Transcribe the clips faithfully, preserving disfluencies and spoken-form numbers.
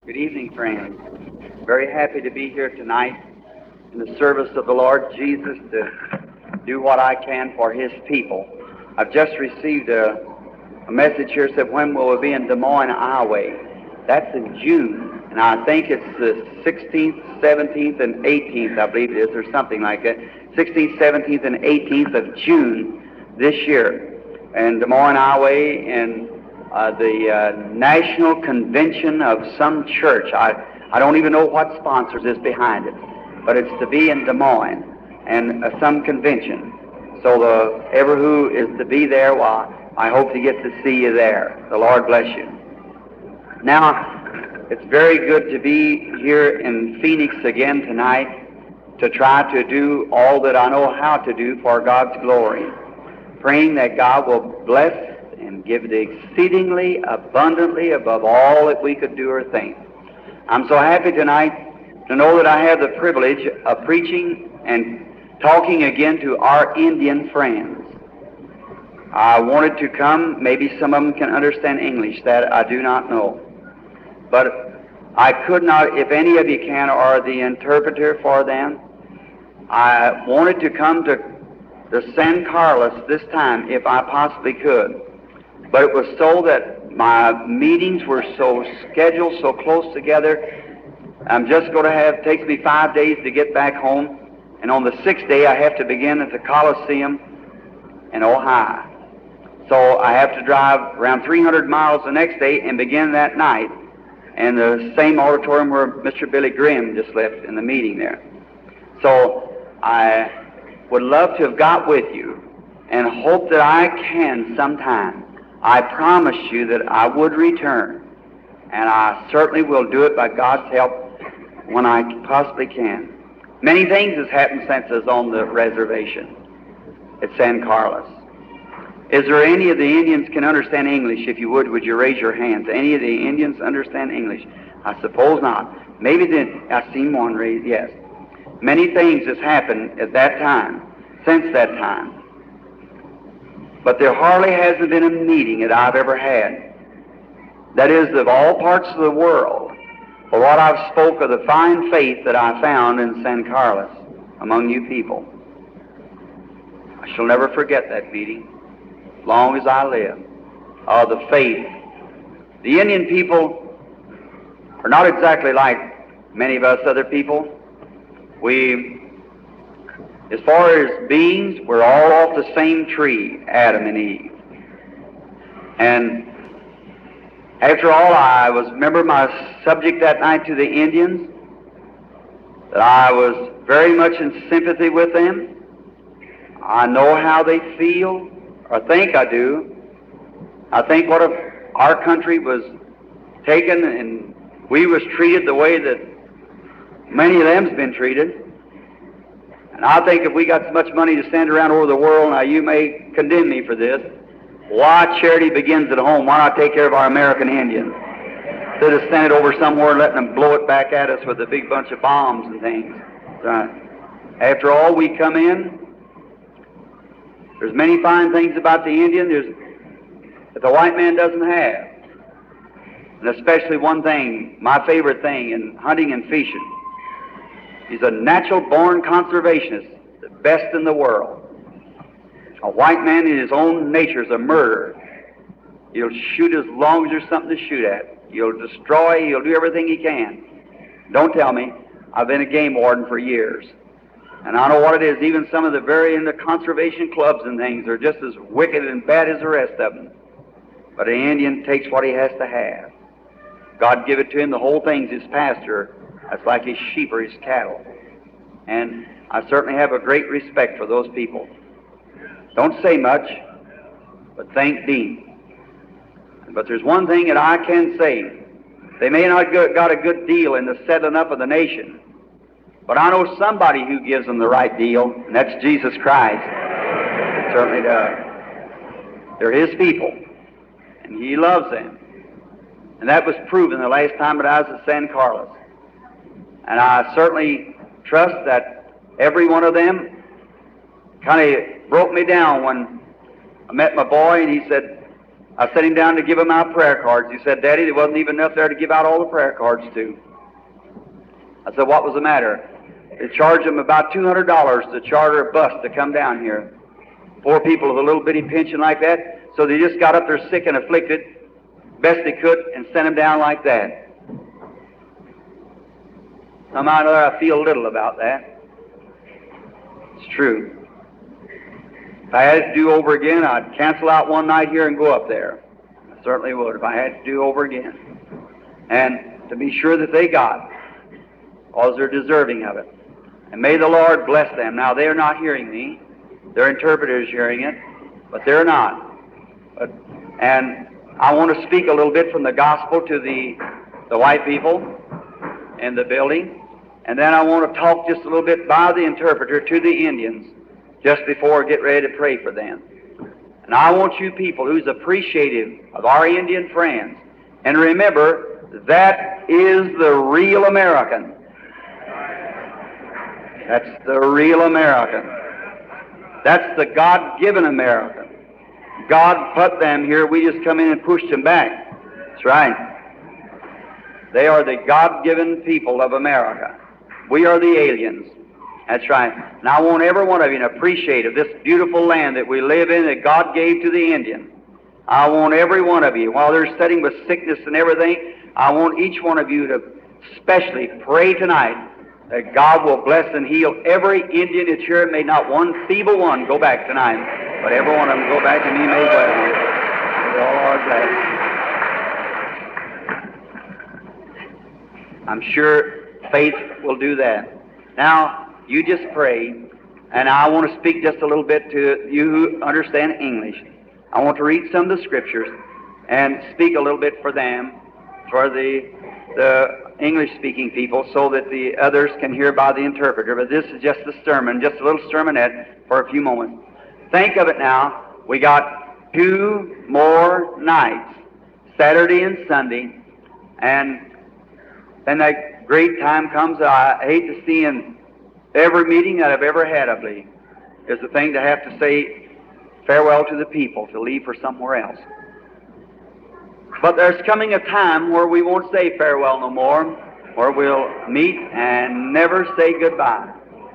Good evening, friends. Very happy to be here tonight in the service of the Lord Jesus to do what I can for His people. I've just received a, a message here that said, when will we be in Des Moines, Iowa? That's in June, and I think it's the sixteenth, seventeenth, and eighteenth, I believe it is, or something like that. sixteenth, seventeenth, and eighteenth of June this year in Des Moines, Iowa, and Uh, the uh, National Convention of some church. I, I don't even know what sponsors is behind it, but it's to be in Des Moines and uh, some convention. So the ever who is to be there, well, I hope to get to see you there. The Lord bless you. Now, it's very good to be here in Phoenix again tonight to try to do all that I know how to do for God's glory, praying that God will bless and give it exceedingly abundantly above all that we could do or think. I'm so happy tonight to know that I have the privilege of preaching and talking again to our Indian friends. I wanted to come, maybe some of them can understand English, that I do not know. But I could not, if any of you can, or the interpreter for them, I wanted to come to, to San Carlos this time if I possibly could. But it was so that my meetings were so scheduled, so close together. I'm just going to have, it takes me five days to get back home, and on the sixth day I have to begin at the Coliseum in Ohio. So I have to drive around three hundred miles the next day and begin that night in the same auditorium where Mister Billy Graham just left in the meeting there. So I would love to have got with you and hope that I can sometime. I promised you that I would return, and I certainly will do it by God's help when I possibly can. Many things has happened since I was on the reservation at San Carlos. Is there any of the Indians can understand English? If you would, would you raise your hands? Any of the Indians understand English? I suppose not. Maybe then I've seen one raised, yes. Many things has happened at that time, since that time. But there hardly hasn't been a meeting that I've ever had, that is, of all parts of the world, for what I've spoke of the fine faith that I found in San Carlos among you people. I shall never forget that meeting, as long as I live, of the faith. The Indian people are not exactly like many of us other people. We As far as beings, we're all off the same tree, Adam and Eve. And after all, I was, remember my subject that night to the Indians, that I was very much in sympathy with them. I know how they feel, or think I do. I think what if our country was taken and we was treated the way that many of them's been treated. And I think if we got so much money to send around over the world, now you may condemn me for this, why charity begins at home. Why not take care of our American Indians? Instead of sending it over somewhere and letting them blow it back at us with a big bunch of bombs and things. Right. After all, we come in, there's many fine things about the Indian there's, that the white man doesn't have. And especially one thing, my favorite thing in hunting and fishing. He's a natural-born conservationist, the best in the world. A white man in his own nature is a murderer. He'll shoot as long as there's something to shoot at. He'll destroy, he'll do everything he can. Don't tell me. I've been a game warden for years. And I know what it is. Even some of the very in the conservation clubs and things are just as wicked and bad as the rest of them. But an Indian takes what he has to have. God give it to him, the whole thing's his pasture. That's like his sheep or his cattle. And I certainly have a great respect for those people. Don't say much, but think deep. But there's one thing that I can say. They may not have got a good deal in the settling up of the nation, but I know somebody who gives them the right deal, and that's Jesus Christ. He certainly does. They're His people, and He loves them. And that was proven the last time that I was at San Carlos. And I certainly trust that every one of them kind of broke me down when I met my boy, and he said, I set him down to give him out prayer cards. He said, Daddy, there wasn't even enough there to give out all the prayer cards to. I said, what was the matter? They charged him about two hundred dollars to charter a bus to come down here. Poor people with a little bitty pension like that. So they just got up there sick and afflicted, best they could, and sent him down like that. Somehow or other I feel little about that. It's true. If I had to do over again, I'd cancel out one night here and go up there. I certainly would if I had to do over again. And to be sure that they got, because they're deserving of it. And may the Lord bless them. Now, they're not hearing me. Their interpreter's hearing it, but they're not. But, and I want to speak a little bit from the gospel to the, the white people in the building. And then I want to talk just a little bit by the interpreter to the Indians just before I get ready to pray for them. And I want you people who's appreciative of our Indian friends, and remember, that is the real American. That's the real American. That's the God-given American. God put them here. We just come in and pushed them back. That's right. They are the God-given people of America. We are the aliens. That's right. And I want every one of you to appreciate of this beautiful land that we live in that God gave to the Indian. I want every one of you, while they're sitting with sickness and everything, I want each one of you to especially pray tonight that God will bless and heal every Indian that's here. May not one feeble one go back tonight, but every one of them go back and be made well. May all our blessings. I'm sure faith will do that. Now, you just pray, and I want to speak just a little bit to you who understand English. I want to read some of the scriptures and speak a little bit for them, for the the English-speaking people, so that the others can hear by the interpreter. But this is just a sermon, just a little sermonette for a few moments. Think of it now. We got two more nights, Saturday and Sunday, and then that great time comes. I hate to see in every meeting that I've ever had, I believe, is the thing to have to say farewell to the people, to leave for somewhere else. But there's coming a time where we won't say farewell no more, where we'll meet and never say goodbye.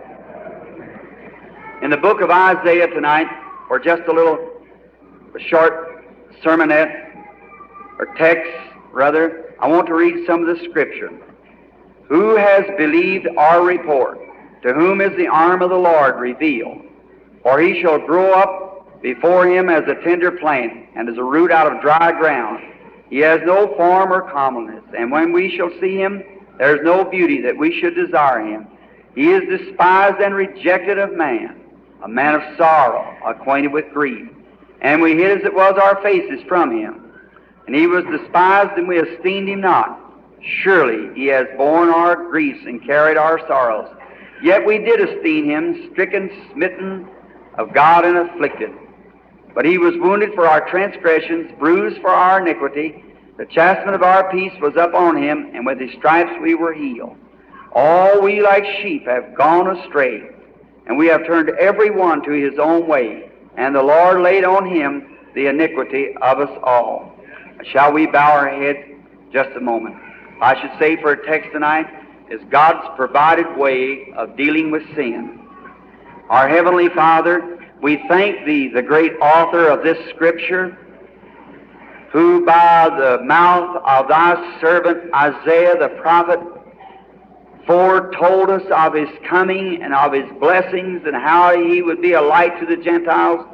In the book of Isaiah tonight, or just a little a short sermonette, or text, rather, I want to read some of the scripture. Who has believed our report? To whom is the arm of the Lord revealed? For he shall grow up before him as a tender plant, and as a root out of dry ground. He has no form or comeliness, and when we shall see him, there is no beauty that we should desire him. He is despised and rejected of man, a man of sorrow, acquainted with grief. And we hid as it was our faces from him. And he was despised, and we esteemed him not. Surely he has borne our griefs and carried our sorrows. Yet we did esteem him stricken, smitten of God, and afflicted. But he was wounded for our transgressions, bruised for our iniquity. The chastisement of our peace was upon him, and with his stripes we were healed. All we like sheep have gone astray, and we have turned every one to his own way. And the Lord laid on him the iniquity of us all. Shall we bow our heads just a moment? I should say for a text tonight is God's provided way of dealing with sin. Our Heavenly Father, we thank Thee, the great author of this Scripture, who by the mouth of Thy servant Isaiah the prophet foretold us of His coming and of His blessings, and how He would be a light to the Gentiles,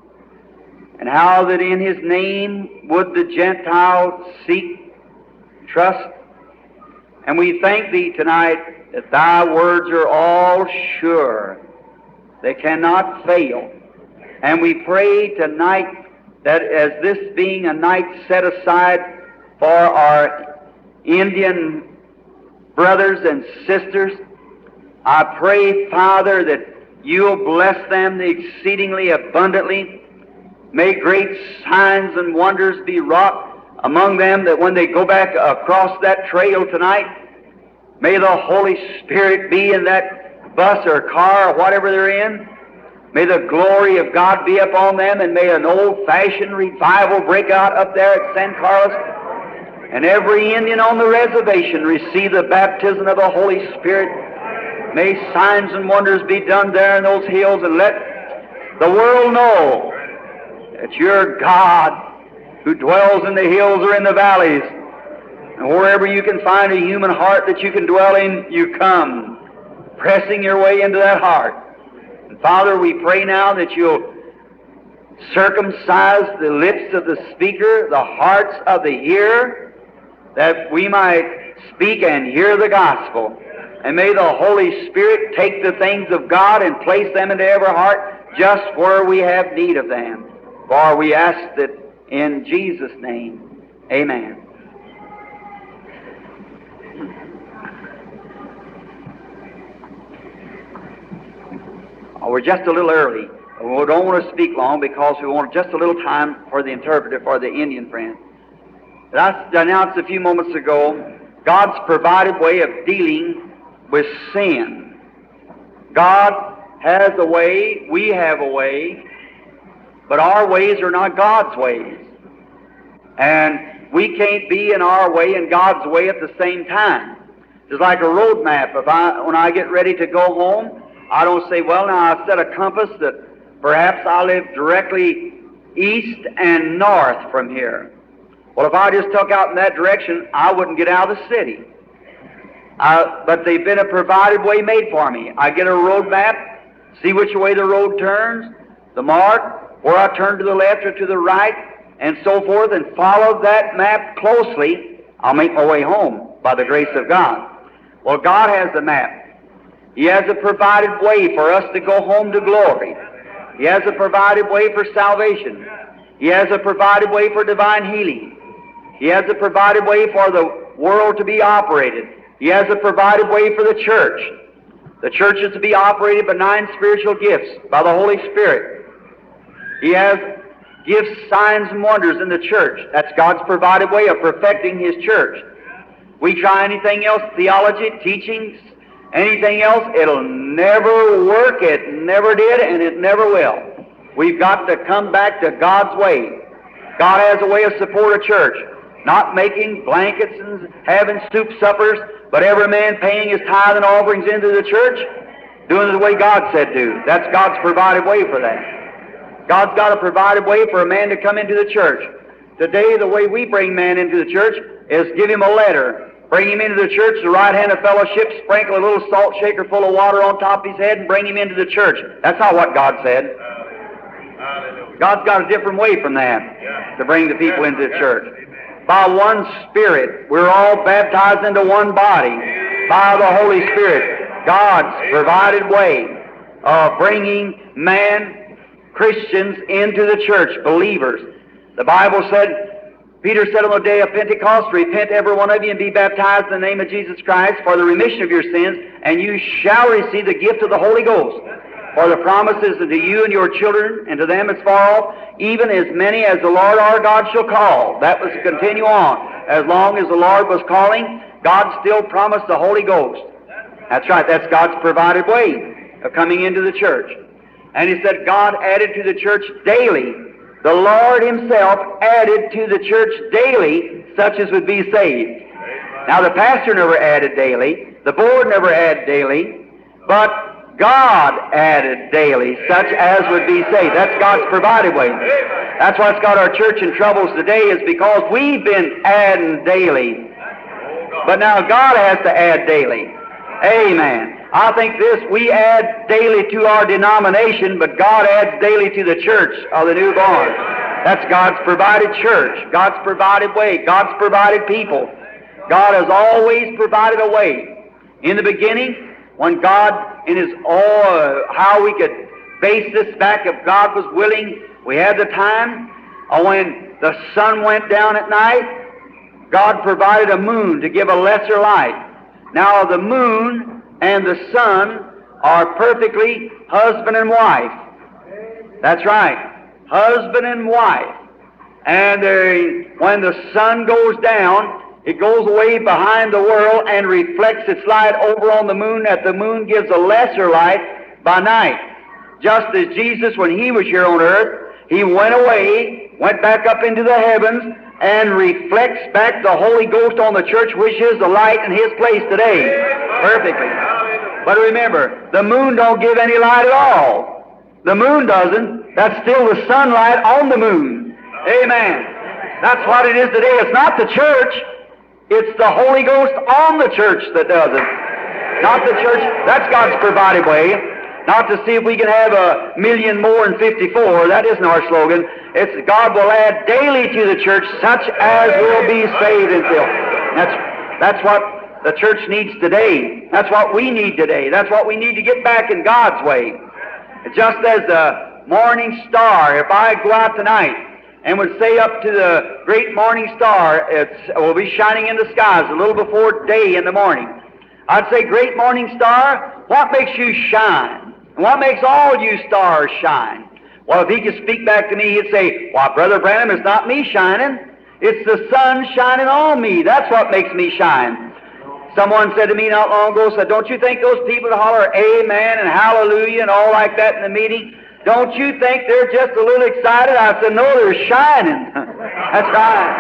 and how that in His name would the Gentiles seek, trust. And we thank Thee tonight that Thy words are all sure. They cannot fail. And we pray tonight that as this being a night set aside for our Indian brothers and sisters, I pray, Father, that You'll bless them exceedingly abundantly. May great signs and wonders be wrought among them, that when they go back across that trail tonight, may the Holy Spirit be in that bus or car or whatever they're in, May the glory of God be upon them, and may an old-fashioned revival break out up there at San Carlos, and every Indian on the reservation receive the baptism of the Holy Spirit. May signs and wonders be done there in those hills, and let the world know that you're God who dwells in the hills or in the valleys. And wherever you can find a human heart that you can dwell in, you come, pressing your way into that heart. And Father, we pray now that you'll circumcise the lips of the speaker, the hearts of the hearer, that we might speak and hear the gospel. And may the Holy Spirit take the things of God and place them into every heart just where we have need of them. For we ask that in Jesus' name. Amen. Oh, we're just a little early. We don't want to speak long because we want just a little time for the interpreter, for the Indian friend. But I announced a few moments ago God's provided way of dealing with sin. God has a way, we have a way, but our ways are not God's ways. And we can't be in our way and God's way at the same time. It's like a road map. If I, when I get ready to go home, I don't say, well, now I set a compass that perhaps I live directly east and north from here. Well, if I just took out in that direction, I wouldn't get out of the city. Uh, but they've been a provided way made for me. I get a road map, see which way the road turns, the mark, where I turn to the left or to the right, and so forth, and follow that map closely. I'll make my way home by the grace of God. Well, God has the map. He has a provided way for us to go home to glory. He has a provided way for salvation. He has a provided way for divine healing. He has a provided way for the world to be operated. He has a provided way for the church. The church is to be operated by nine spiritual gifts by the Holy Spirit. He has gifts, signs, and wonders in the church. That's God's provided way of perfecting His church. We try anything else, theology, teachings, anything else, it'll never work. It never did, and it never will. We've got to come back to God's way. God has a way of support a church, not making blankets and having soup suppers, but every man paying his tithe and offerings into the church, doing it the way God said do. That's God's provided way for that. God's got a provided way for a man to come into the church. Today, the way we bring man into the church is give him a letter, bring him into the church, the right hand of fellowship, sprinkle a little salt shaker full of water on top of his head, and bring him into the church. That's not what God said. God's got a different way from that to bring the people into the church. By one Spirit, we're all baptized into one body by the Holy Spirit. God's provided way of bringing man, Christians, into the church, believers. The Bible said, Peter said on the day of Pentecost, repent every one of you and be baptized in the name of Jesus Christ for the remission of your sins, and you shall receive the gift of the Holy Ghost. For the promises unto you and your children, and to them as far off, even as many as the Lord our God shall call. That was to continue on. As long as the Lord was calling, God still promised the Holy Ghost. That's right, that's God's provided way of coming into the church. And He said God added to the church daily. The Lord Himself added to the church daily such as would be saved. Now the pastor never added daily, the board never added daily, but God added daily such as would be saved. That's God's provided way. That's what's got our church in troubles today, is because we've been adding daily. But now God has to add daily. Amen. I think this, we add daily to our denomination, but God adds daily to the church of the newborn. That's God's provided church, God's provided way, God's provided people. God has always provided a way. In the beginning, when God, in His, oh, how we could base this back, if God was willing, we had the time, or when the sun went down at night, God provided a moon to give a lesser light. Now the moon and the sun are perfectly husband and wife. That's right, husband and wife. And they, when the sun goes down, it goes away behind the world and reflects its light over on the moon, that the moon gives a lesser light by night. just as Jesus, when He was here on earth, He went away, went back up into the heavens, and reflects back the Holy Ghost on the church, which is the light in His place today. Perfectly. But remember, the moon don't give any light at all. The moon doesn't. That's still the sunlight on the moon. Amen. That's what it is today. It's not the church. It's the Holy Ghost on the church that does it. Not the church. That's God's provided way. Not to see if we can have a million more than fifty-four. That isn't our slogan. It's God will add daily to the church such as will be saved and filled. That's, that's what the church needs today. That's what we need today. That's what we need to get back in God's way. Just as the morning star, if I go out tonight and would say up to the great morning star, it will be shining in the skies a little before day in the morning. I'd say, great morning star, what makes you shine? And what makes all you stars shine? Well, if he could speak back to me, he'd say, why, Brother Branham, it's not me shining. It's the sun shining on me. That's what makes me shine. Someone said to me not long ago, said, don't you think those people that holler amen and hallelujah and all like that in the meeting, don't you think they're just a little excited? I said, no, they're shining. That's right.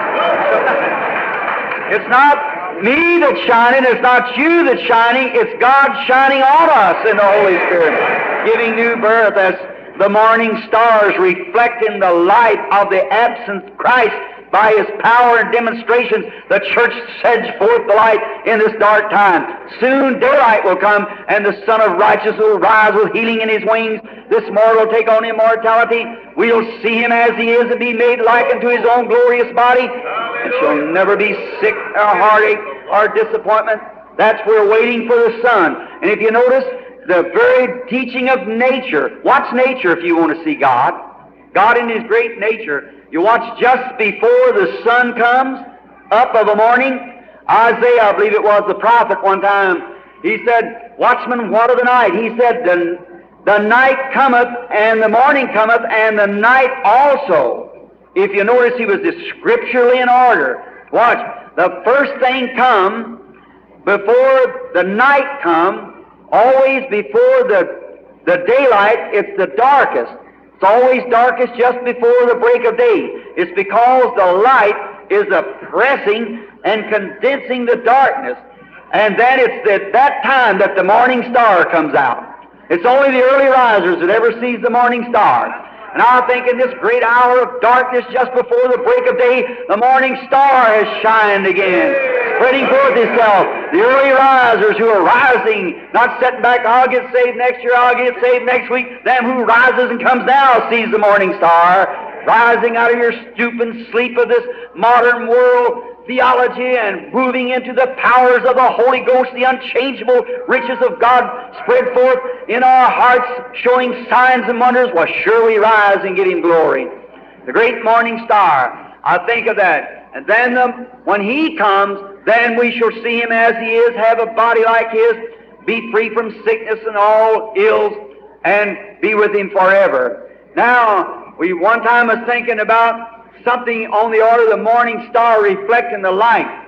It's not me that's shining, it's not you that's shining, it's God shining on us in the Holy Spirit, giving new birth as the morning stars reflecting the light of the absent Christ by His power and demonstrations. The church sends forth the light in this dark time. Soon daylight will come, and the Son of Righteousness will rise with healing in His wings. This mortal will take on immortality. We'll see Him as He is and be made like unto His own glorious body, and shall never be sick or heartache or disappointment. That's we're waiting for the Son. And if you notice, the very teaching of nature. Watch nature if you want to see God. God in His great nature. You watch just before the sun comes up of a morning. Isaiah, I believe it was the prophet one time, he said, watchman, what of the night? He said, the, the night cometh, and the morning cometh, and the night also. If you notice, he was scripturally in order. Watch, the first thing come before the night come, always before the, the daylight, it's the darkest. It's always darkest just before the break of day. It's because the light is oppressing and condensing the darkness. And then it's at that time that the morning star comes out. It's only the early risers that ever sees the morning star. And I think in this great hour of darkness just before the break of day, the morning star has shined again, spreading forth itself. The early risers who are rising, not sitting back, I'll get saved next year, I'll get saved next week. Them who rises and comes now sees the morning star, rising out of your stupid sleep of this modern world theology and moving into the powers of the Holy Ghost, the unchangeable riches of God spread forth in our hearts, showing signs and wonders. Well, sure we rise and give Him glory. The great morning star, I think of that. And then the, when He comes, then we shall see Him as He is, have a body like His, be free from sickness and all ills, and be with Him forever. Now, we one time was thinking about something on the order of the morning star reflecting the light.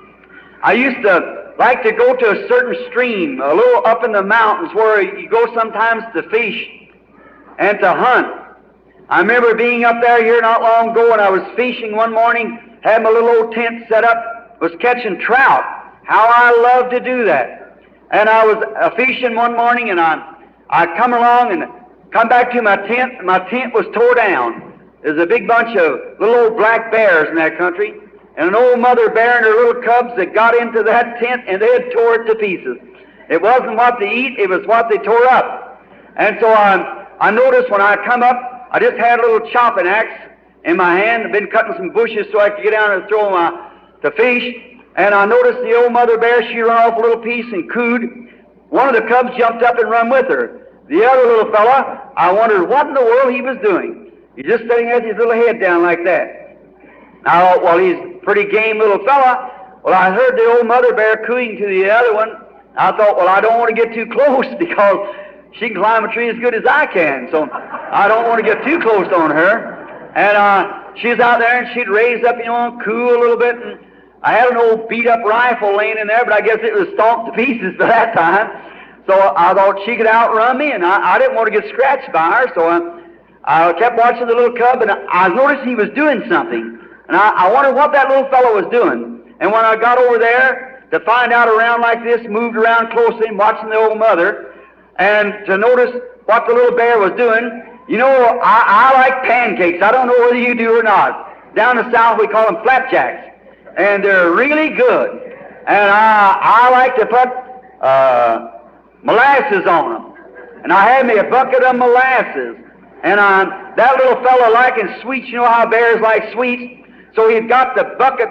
I used to like to go to a certain stream, a little up in the mountains, where you go sometimes to fish and to hunt. I remember being up there here not long ago, and I was fishing one morning, had my little old tent set up, was catching trout. How I love to do that. And I was uh, fishing one morning, and I, I come along and come back to my tent, and my tent was tore down. There's a big bunch of little old black bears in that country, and an old mother bear and her little cubs that got into that tent, and they had tore it to pieces. It wasn't what they eat, it was what they tore up. And so I, I noticed when I come up, I just had a little chopping axe in my hand. I've been cutting some bushes so I could get down and throw my to fish. And I noticed the old mother bear, she run off a little piece and cooed. One of the cubs jumped up and run with her. The other little fella, I wondered what in the world he was doing. He's just sitting there with his little head down like that. I thought, well, he's a pretty game little fella. Well, I heard the old mother bear cooing to the other one. I thought, well, I don't want to get too close because she can climb a tree as good as I can. So I don't want to get too close on her. And uh, she was out there, and she'd raise up, you know, and coo a little bit. And I had an old beat-up rifle laying in there, but I guess it was stomped to pieces by that time. So So I thought she could outrun me, and I, I didn't want to get scratched by her, so I, I kept watching the little cub, and I, I noticed he was doing something. And I, I wondered what that little fellow was doing. And when I got over there to find out around like this, moved around closely and watching the old mother, and to notice what the little bear was doing, you know, I, I like pancakes. I don't know whether you do or not. Down in the South, we call them flapjacks. And they're really good. And I, I like to put uh, molasses on them. And I had me a bucket of molasses. And I, that little fellow liking sweets, you know how bears like sweets? So he'd got the bucket,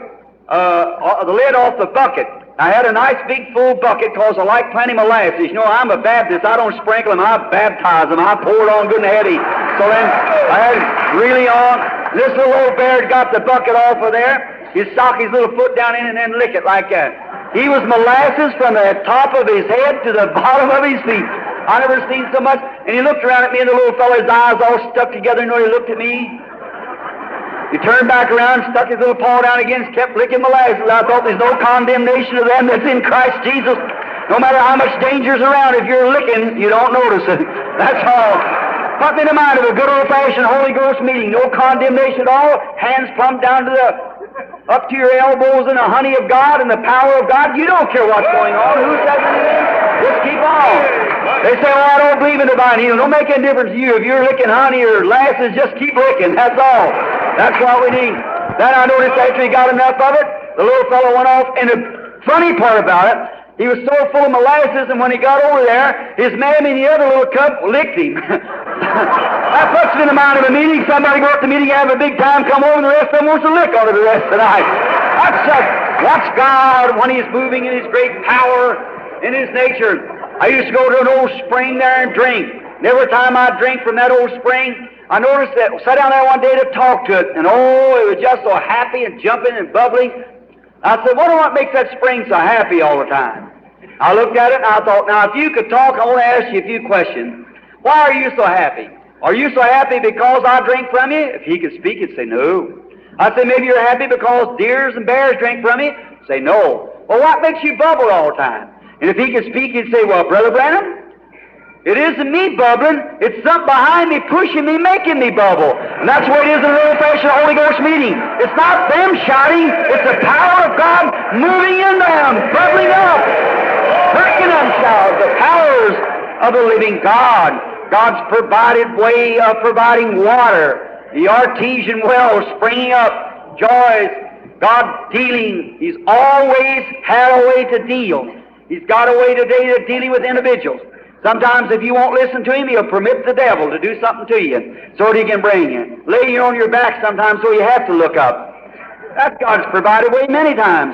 uh, the lid off the bucket. I had a nice big full bucket because I like plenty of molasses. You know, I'm a Baptist. I don't sprinkle them. I baptize them. I pour it on good and heavy. So then I had it really on. This little old bear had got the bucket off of there. He'd sock his little foot down in and then lick it like that. He was molasses from the top of his head to the bottom of his feet. I never seen so much. And he looked around at me, and the little fellow's eyes all stuck together. You know, he looked at me. He turned back around, stuck his little paw down again, and kept licking molasses. I thought there's no condemnation of them that's in Christ Jesus. No matter how much danger's around, if you're licking, you don't notice it. That's all. Put me in the mind of a good old-fashioned Holy Ghost meeting. No condemnation at all. Hands plumped down to the, up to your elbows in the honey of God and the power of God. You don't care what's going on. Who says anything? Just keep on. They say, oh, I don't believe in divine healing. Don't make any difference to you. If you're licking honey or lasses, just keep licking. That's all. That's what we need. Then I noticed after he got enough of it, the little fellow went off. And the funny part about it, he was so full of molasses, and when he got over there, his mammy and the other little cub licked him. That puts me in the mind of a meeting. Somebody go up to the meeting, have a big time, come over, and the rest of them wants to lick on it the rest of the night. That's uh, watch God when He's moving in His great power, in His nature. I used to go to an old spring there and drink. And every time I drink from that old spring, I noticed that, sat down there one day to talk to it, and oh, it was just so happy and jumping and bubbling. I said, wonder what makes that spring so happy all the time? I looked at it and I thought, now if you could talk, I want to ask you a few questions. Why are you so happy? Are you so happy because I drink from you? If he could speak, he'd say no. I'd say maybe you're happy because deers and bears drink from you? Say no. Well, what makes you bubble all the time? And if he could speak, he'd say, well, Brother Branham, it isn't me bubbling, it's something behind me pushing me, making me bubble. And that's what it is in an old-fashioned Holy Ghost meeting. It's not them shouting, it's the power of God moving in them, bubbling up, making them shout. The powers of the living God. God's provided way of providing water, the artesian well springing up, joys, God dealing. He's always had a way to deal. He's got a way today of dealing with individuals. Sometimes if you won't listen to him, he'll permit the devil to do something to you so that he can bring you. Lay you on your back sometimes so you have to look up. That's God's provided way many times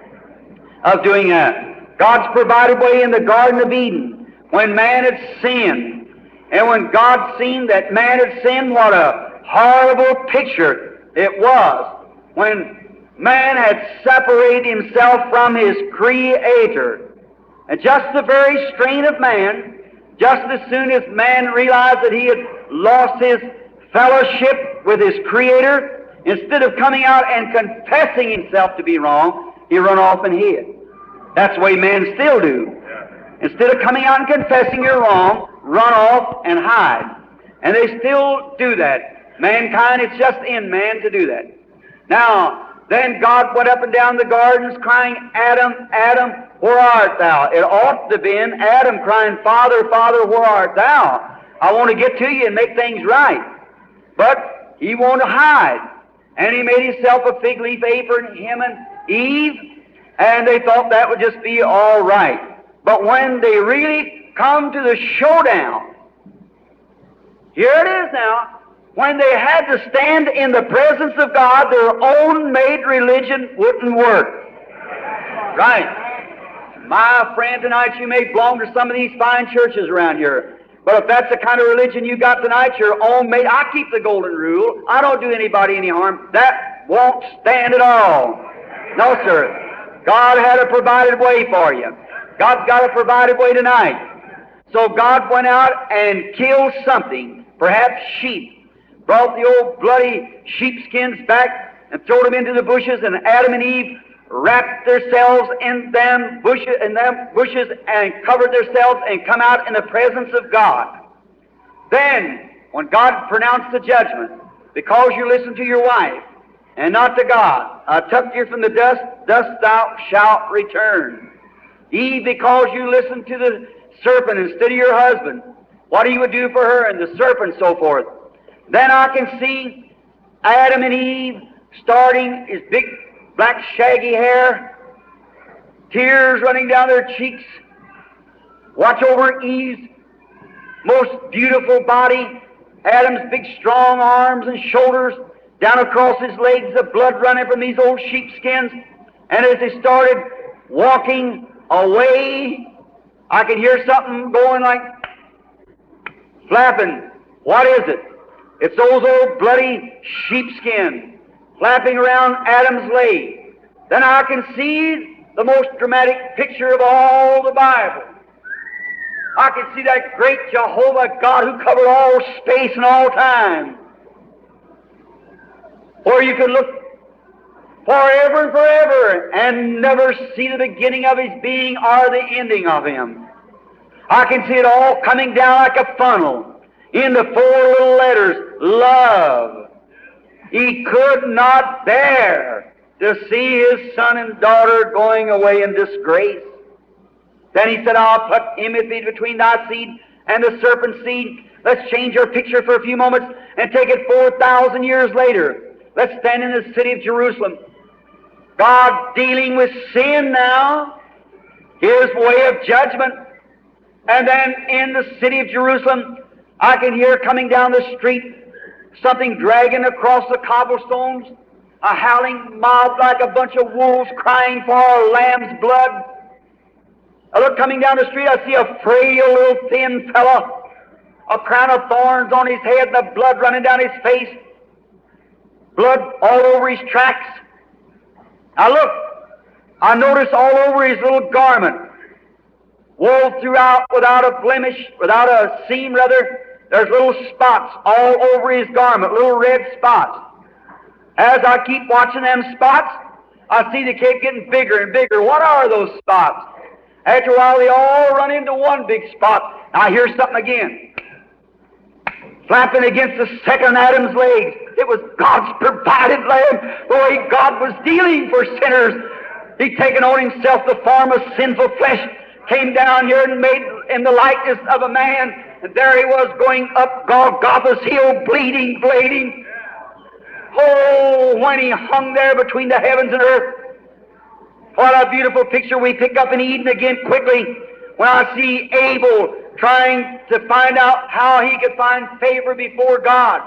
of doing that. God's provided way in the Garden of Eden when man had sinned. And when God seen that man had sinned, what a horrible picture it was. When man had separated himself from his Creator. And just the very strain of man, just as soon as man realized that he had lost his fellowship with his Creator, instead of coming out and confessing himself to be wrong, he run off and hid. That's the way men still do. Instead of coming out and confessing you're wrong, run off and hide. And they still do that. Mankind, it's just in man to do that. Now, then God went up and down the gardens crying, Adam, Adam, where art thou? It ought to have been Adam crying, Father, Father, where art thou? I want to get to you and make things right. But he wanted to hide. And he made himself a fig leaf apron, him and Eve, and they thought that would just be all right. But when they really come to the showdown, here it is now, when they had to stand in the presence of God, their own made religion wouldn't work. Right. My friend, tonight you may belong to some of these fine churches around here. But if that's the kind of religion you got tonight, your own made, I keep the golden rule. I don't do anybody any harm. That won't stand at all. No, sir. God had a provided way for you. God's got a provided way tonight. So God went out and killed something, perhaps sheep. Brought the old bloody sheepskins back and threw them into the bushes, and Adam and Eve wrapped themselves in them bushes, in them bushes and covered themselves and come out in the presence of God. Then, when God pronounced the judgment, because you listened to your wife and not to God, I took you from the dust, dust thou shalt return. Eve, because you listened to the serpent instead of your husband, what he would do for her, and the serpent, so forth. Then I can see Adam and Eve starting his big black shaggy hair, tears running down their cheeks. Watch over Eve's most beautiful body, Adam's big strong arms and shoulders, down across his legs, the blood running from these old sheepskins. And as they started walking away, I could hear something going like flapping. What is it? It's those old bloody sheepskins flapping around Adam's leg. Then I can see the most dramatic picture of all the Bible. I can see that great Jehovah God who covered all space and all time, where you could look forever and forever and never see the beginning of His being or the ending of Him. I can see it all coming down like a funnel in the four little letters, love. He could not bear to see His son and daughter going away in disgrace. Then He said, I'll put enmity between thy seed and the serpent's seed. Let's change our picture for a few moments and take it four thousand years later. Let's stand in the city of Jerusalem. God dealing with sin now, His way of judgment. And then in the city of Jerusalem, I can hear coming down the street something dragging across the cobblestones, a howling mob like a bunch of wolves crying for a lamb's blood. I look coming down the street, I see a frail little thin fellow, a crown of thorns on his head, the blood running down his face, blood all over his tracks. I look, I notice all over his little garment, wove throughout without a blemish, without a seam rather, there's little spots all over his garment, little red spots. As I keep watching them spots, I see they keep getting bigger and bigger. What are those spots? After a while, they all run into one big spot. I hear something again, flapping against the second Adam's legs. It was God's provided lamb, the way God was dealing for sinners. He'd taken on Himself the form of sinful flesh, came down here and made in the likeness of a man, and there He was going up Golgotha's hill, bleeding, bleeding. Oh, when He hung there between the heavens and earth, what a beautiful picture we pick up in Eden again quickly when I see Abel trying to find out how he could find favor before God.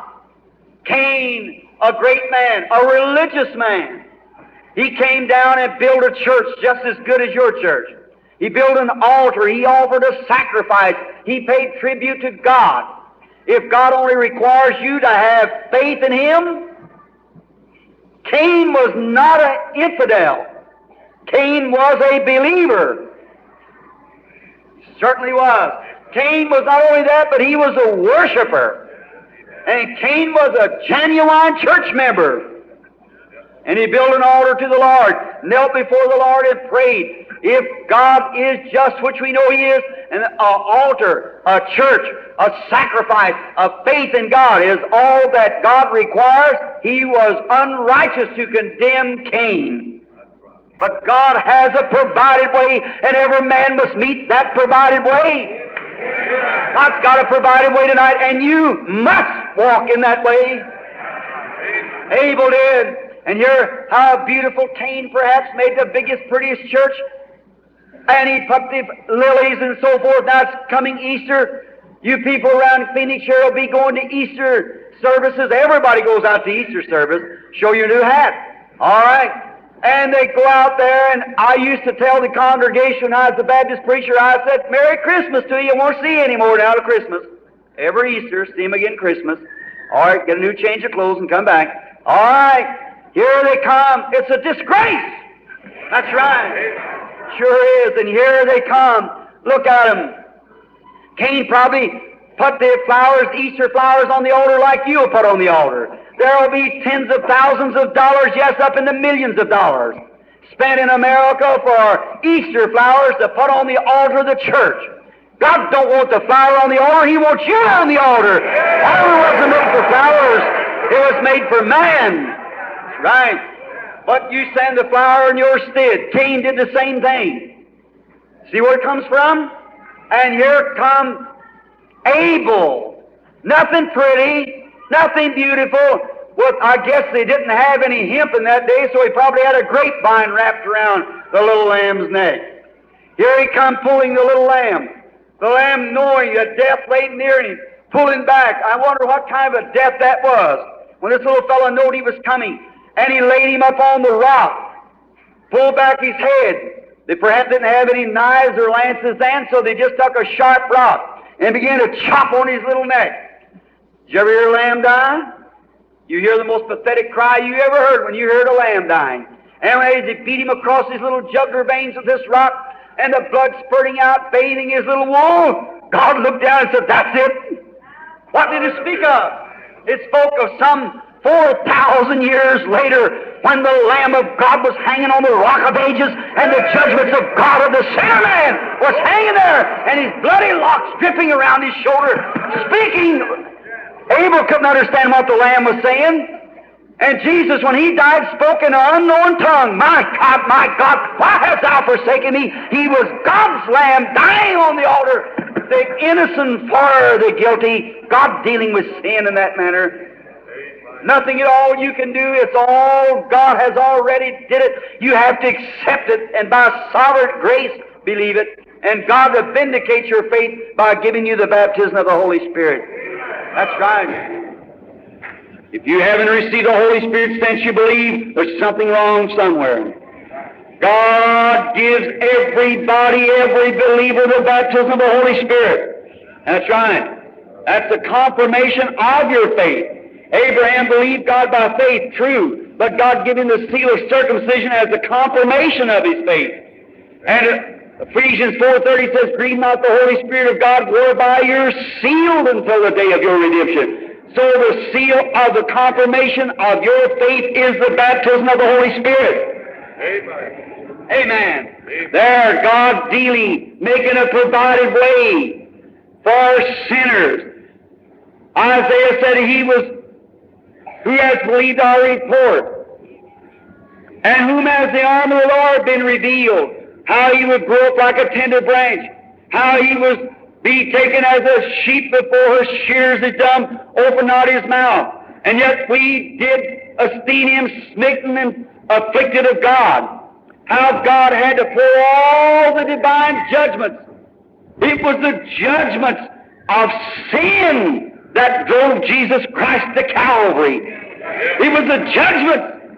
Cain, a great man, a religious man. He came down and built a church just as good as your church. He built an altar. He offered a sacrifice. He paid tribute to God. If God only requires you to have faith in Him, Cain was not an infidel. Cain was a believer. Certainly was. Cain was not only that, but he was a worshiper. And Cain was a genuine church member. And he built an altar to the Lord, knelt before the Lord and prayed. If God is just, which we know He is, and an altar, a church, a sacrifice, a faith in God is all that God requires, He was unrighteous to condemn Cain. But God has a provided way, and every man must meet that provided way. God's got a provided way tonight, and you must walk in that way. Abel did. And here, how beautiful Cain perhaps made the biggest, prettiest church. And he put the lilies and so forth. Now it's coming Easter. You people around Phoenix here will be going to Easter services. Everybody goes out to Easter service. Show your new hat. All right. And they go out there, and I used to tell the congregation when I was a Baptist preacher, I said, Merry Christmas to you. I won't see you anymore now to Christmas. Every Easter, see them again Christmas. All right, get a new change of clothes and come back. All right, here they come. It's a disgrace. That's right. Sure is. And here they come. Look at them. Cain probably put the flowers, Easter flowers, on the altar like you'll put on the altar. There will be tens of thousands of dollars, yes, up in the millions of dollars, spent in America for Easter flowers to put on the altar of the church. God don't want the flower on the altar, He wants you on the altar. The altar wasn't made for flowers, it was made for man. That's right. But you send the flower in your stead. Cain did the same thing. See where it comes from? And here come Abel. Nothing pretty, nothing beautiful. Well, I guess they didn't have any hemp in that day, so he probably had a grapevine wrapped around the little lamb's neck. Here he come pulling the little lamb. The lamb knowing that death lay near him, pulling back. I wonder what kind of a death that was. When this little fellow knew he was coming, and he laid him up on the rock, pulled back his head. They perhaps didn't have any knives or lances then, so they just took a sharp rock and began to chop on his little neck. Did you ever hear a lamb die? You hear the most pathetic cry you ever heard when you heard a lamb dying. And when they beat him across his little jugular veins with this rock, and the blood spurting out, bathing his little wool, God looked down and said, "That's it." What did it speak of? It spoke of some four thousand years later, when the Lamb of God was hanging on the Rock of Ages, and the judgments of God of the sinner man was hanging there, and his bloody locks dripping around his shoulder, speaking. Abel couldn't understand what the Lamb was saying. And Jesus, when He died, spoke in an unknown tongue. "My God, my God, why hast Thou forsaken me?" He was God's Lamb dying on the altar, the innocent for the guilty, God dealing with sin in that manner. Nothing at all you can do. It's all God has already did it. You have to accept it, and by sovereign grace believe it. And God will vindicate your faith by giving you the baptism of the Holy Spirit. That's right. If you haven't received the Holy Spirit since you believe, there's something wrong somewhere. God gives everybody, every believer, the baptism of the Holy Spirit. That's right. That's the confirmation of your faith. Abraham believed God by faith, true, but God gave him the seal of circumcision as the confirmation of his faith. And Ephesians four thirty says, "Grieve not the Holy Spirit of God, whereby you're sealed until the day of your redemption." So the seal of the confirmation of your faith is the baptism of the Holy Spirit. Amen. Amen. Amen. There, God dealing, making a provided way for sinners. Isaiah said He was, "Who has believed our report? And whom has the arm of the Lord been revealed? How He would grow up like a tender branch, how He was be taken as a sheep before her shears is dumb, open not His mouth. And yet we did esteem Him smitten and afflicted of God." How God had to pour all the divine judgments. It was the judgments of sin that drove Jesus Christ to Calvary. It was the judgment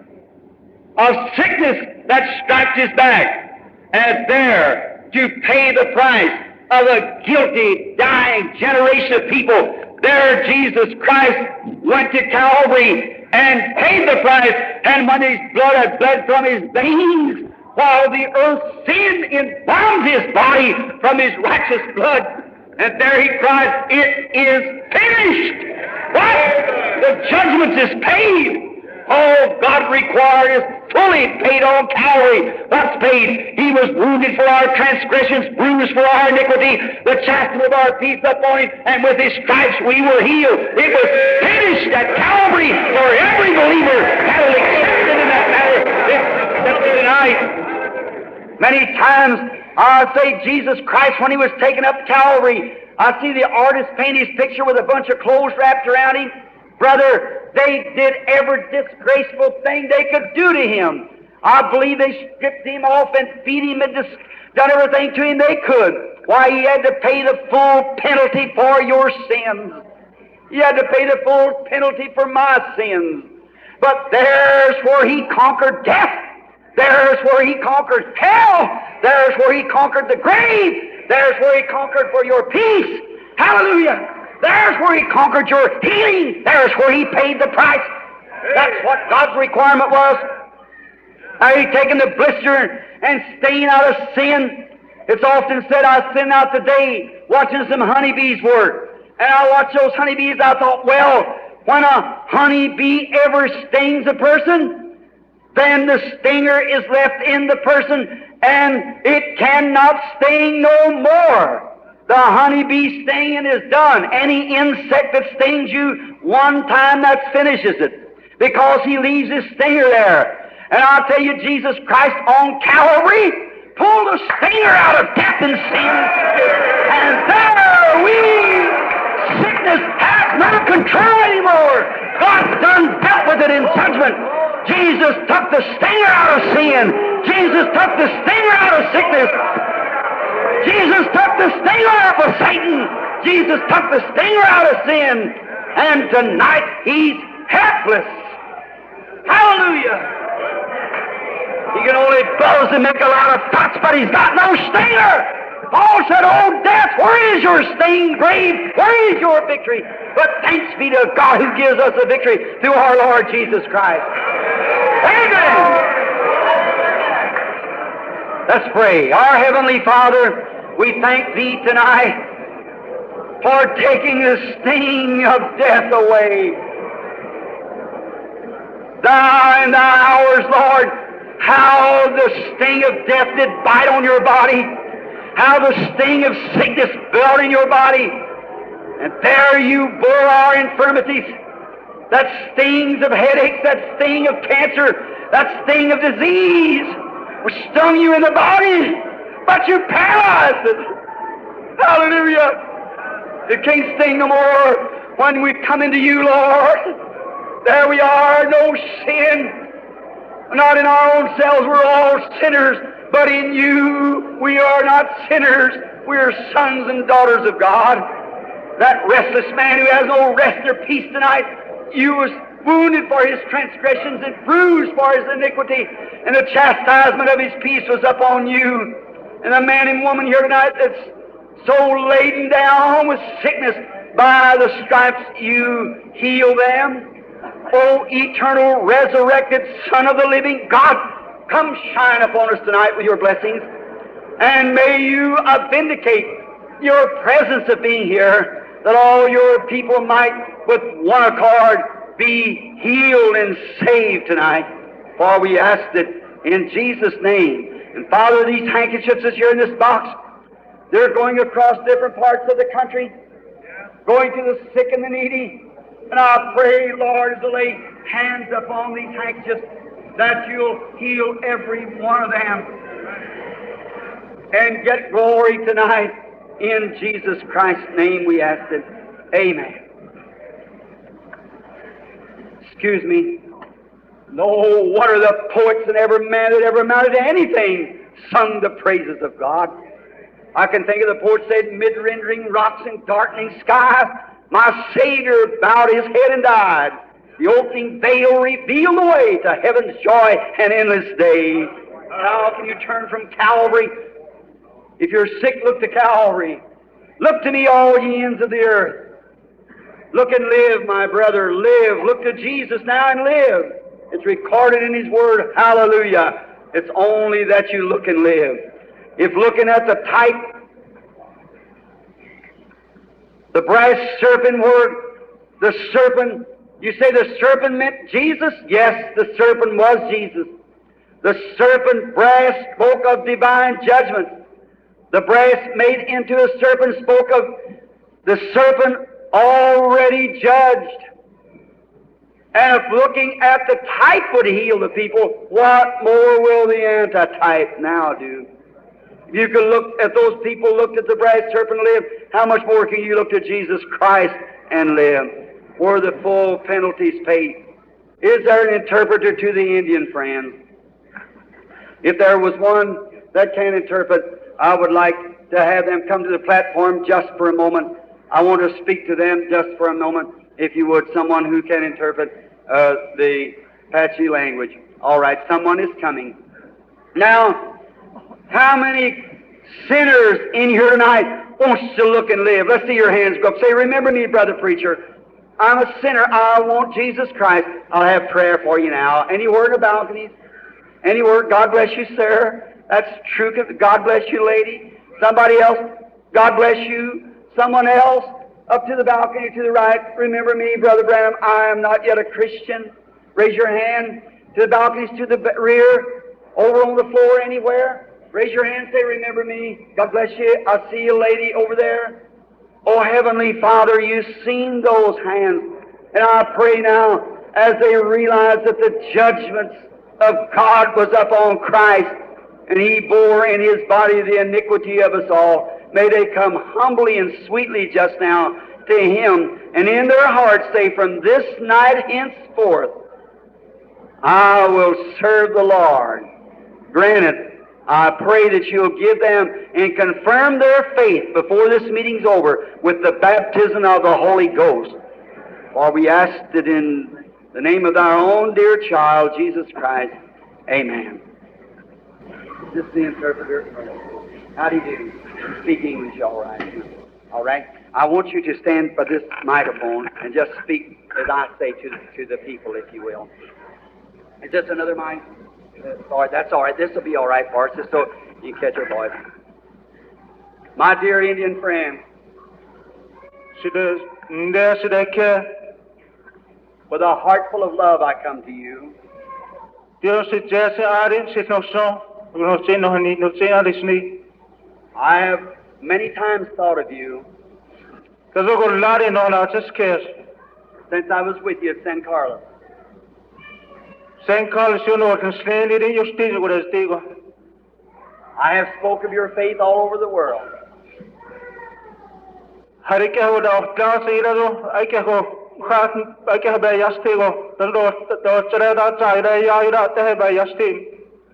of sickness that striped His back, and there to pay the price of a guilty, dying generation of people. There Jesus Christ went to Calvary and paid the price, and when His blood had bled from His veins, while the earth sin embalmed His body from His righteous blood, and there He cries, "It is finished." What? The judgment is paid. All God required is fully paid on Calvary. What's paid? He was wounded for our transgressions, bruised for our iniquity. The chastisement of our peace upon Him, and with His stripes we were healed. It was finished at Calvary for every believer that will accept it in that matter. Accept it tonight. Many times I say Jesus Christ, when He was taken up Calvary, I see the artist paint His picture with a bunch of clothes wrapped around Him. Brother, they did every disgraceful thing they could do to Him. I believe they stripped Him off and beat Him and just done everything to Him they could. Why, He had to pay the full penalty for your sins. He had to pay the full penalty for my sins. But there's where He conquered death. There's where He conquered hell. There's where He conquered the grave. There's where He conquered for your peace. Hallelujah. There's where He conquered your healing. There's where He paid the price. That's what God's requirement was. Now He's taken the blister and stain out of sin. It's often said, I spent out the day watching some honeybees work. And I watched those honeybees. I thought, well, when a honeybee ever stings a person, then the stinger is left in the person, and it cannot sting no more. The honeybee stinging is done. Any insect that stings you one time, that finishes it, because he leaves his stinger there. And I'll tell you, Jesus Christ on Calvary pulled the stinger out of death and sin, and there we, sickness has no control anymore. God's done dealt with it in judgment. Jesus took the stinger out of sin. Jesus took the stinger out of sickness. Jesus took the stinger out of Satan. Jesus took the stinger out of sin. And tonight he's helpless. Hallelujah. He can only buzz and make a lot of pots, but he's got no stinger. Paul said, "Oh, death, where is your sting? Grave, where is your victory?" But thanks be to God who gives us the victory through our Lord Jesus Christ. Amen. Let's pray. Our Heavenly Father, we thank Thee tonight for taking the sting of death away. Thou in Thy hours, Lord, how the sting of death did bite on your body, how the sting of sickness built in your body, and there you bore our infirmities, that stings of headaches, that sting of cancer, that sting of disease, which stung you in the body, but you paralyzed it. Hallelujah. It can't sting no more when we come into you, Lord. There we are, no sin. Not in our own selves, we're all sinners, but in you we are not sinners. We are sons and daughters of God. That restless man who has no rest or peace tonight, you was wounded for his transgressions and bruised for his iniquity, and the chastisement of his peace was upon you. And the man and woman here tonight that's so laden down with sickness, by the stripes you heal them. O eternal resurrected Son of the living God, come shine upon us tonight with your blessings, and may you uh, vindicate your presence of being here, that all your people might with one accord be healed and saved tonight. For we ask it in Jesus' name. And Father, these handkerchiefs that's here in this box, they're going across different parts of the country, going to the sick and the needy. And I pray, Lord, as I lay hands upon these handkerchiefs, that you'll heal every one of them and get glory tonight. In Jesus Christ's name we ask it. Amen. Excuse me. No wonder the poets and every man that ever amounted to anything sung the praises of God. I can think of the poet said, "Mid-rending rocks and darkening skies, my Savior bowed his head and died. The opening veil revealed the way to heaven's joy and endless day." How can you turn from Calvary? If you're sick, look to Calvary. Look to me, all ye ends of the earth. Look and live, my brother, live. Look to Jesus now and live. It's recorded in His Word. Hallelujah. It's only that you look and live. If looking at the type, the brass serpent word, the serpent, you say the serpent meant Jesus? Yes, the serpent was Jesus. The serpent brass spoke of divine judgment. The brass made into a serpent spoke of the serpent already judged. And if looking at the type would heal the people, what more will the antitype now do? If you could look at those people, looked at the brass serpent and live, how much more can you look to Jesus Christ and live? Were the full penalties paid? Is there an interpreter to the Indian, friends? If there was one that can interpret, I would like to have them come to the platform just for a moment. I want to speak to them just for a moment, if you would, someone who can interpret uh, the Apache language. All right, someone is coming. Now, how many sinners in here tonight wants to look and live? Let's see your hands go up. Say, "Remember me, brother preacher. I'm a sinner. I want Jesus Christ." I'll have prayer for you now. Anywhere in the balconies? Anywhere? God bless you, sir. That's true. God bless you, lady. Somebody else? God bless you. Someone else? Up to the balcony to the right. "Remember me, Brother Branham. I am not yet a Christian." Raise your hand. to the balconies, to the rear, over on the floor, anywhere. Raise your hand and say, remember me. God bless you. I see a lady over there. Oh, Heavenly Father, you've seen those hands. And I pray now, as they realize that the judgments of God was up on Christ, and He bore in His body the iniquity of us all, may they come humbly and sweetly just now to Him, and in their hearts say, from this night henceforth, I will serve the Lord. Granted, I pray that you'll give them and confirm their faith before this meeting's over with the baptism of the Holy Ghost. For we ask it in the name of our own dear child, Jesus Christ. Amen. This is the interpreter. How do you do? Speak English all right. All right? I want you to stand by this microphone and just speak as I say to the, to the people, if you will. Is this another mic? All right, that's all right. This will be all right for us, just so you can catch your voice. My dear Indian friend, with a heart full of love, I come to you. I have many times thought of you since I was with you at San Carlos. Saint Carlos, you know, can stand it in your stage with us, Diego. I have spoke of your faith all over the world. Harike ho da class ira do, I can go, I can be yastigo, the Lord, the Cherada China, Yaira, Teheba Yastim.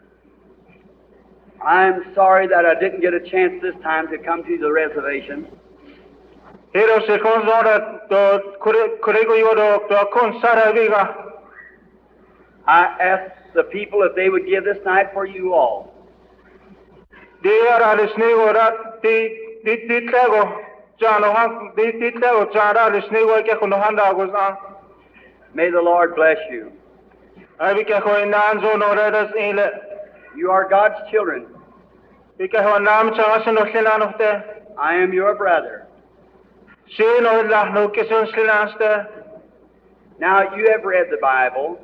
I'm sorry that I didn't get a chance this time to come to the reservation. Hero seconds on the Kurego Yodo, the Consara Viga. I asked the people if they would give this night for you all. They are listening or that they did Lego, Jano, they did Lego, Jara, listening like Honda was on. May the Lord bless you. I became going on so no readers in it. You are God's children. Because her name Charson of Silan of there. I am your brother. She no no kisses Silan there. Now you have read the Bible.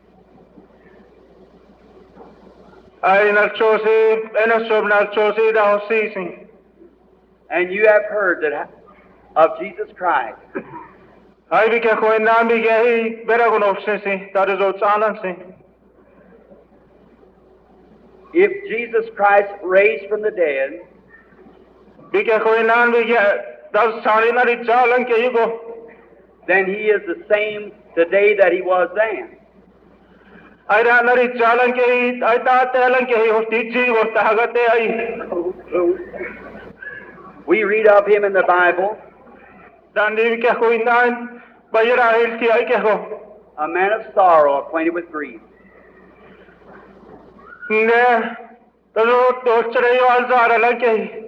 I not choosy, and a sub not choosy down season. And you have heard that of Jesus Christ. I became going on began better going off since that is all balancing. If Jesus Christ raised from the dead, became going on began that's Salina Jalan Kayugo. Then He is the same today that He was then. I don't know it Jalan Kay, I thought Talan Kay or Tiji or Tahagate. We read of Him in the Bible. Then they became going on by your I Keho. A man of sorrow, acquainted with grief. Ne, the Lord Dostrayo Alzara Lankay.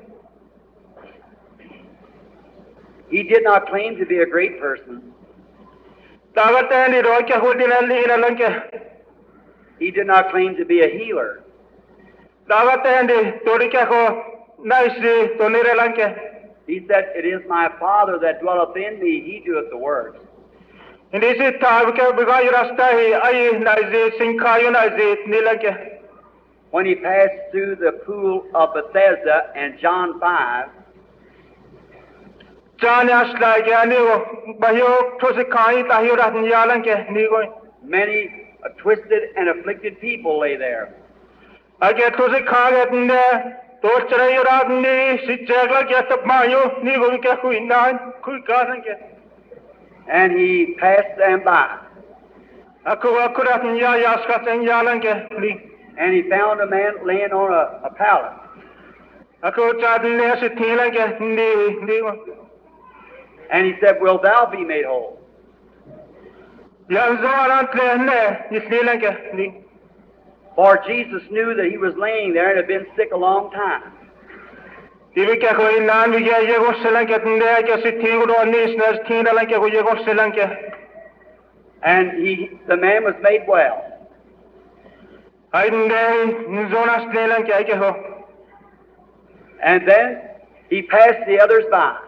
He did not claim to be a great person. Tagatani Roka Hudinali in a Lanka. He did not claim to be a healer. Tagatani Torikaho, nicely, Tonira Lanka. He said, it is my Father that dwelleth in me, He doeth the works. And this is Tabaka Bagayrastahi, I Nazi, Sinkayo Nazi, Nilaka. When He passed through the pool of Bethesda in John five, John Ashla, Yanigo, Bayo, Tosikai, Tahurat, and Yalanke, Nigo. Many uh, twisted and afflicted people lay there. I get Tosikai in there, Torturat, Ni, Sijagla, get up Mayo, Nigo, Kakuinan, Kuikasanke. And He passed them by. Akuakurat, and Yayaskat, and Yalanke, and He found a man laying on a, a pallet. And He said, will thou be made whole? For Jesus knew that he was laying there and had been sick a long time. And he, the man was made well. And then he passed the others by.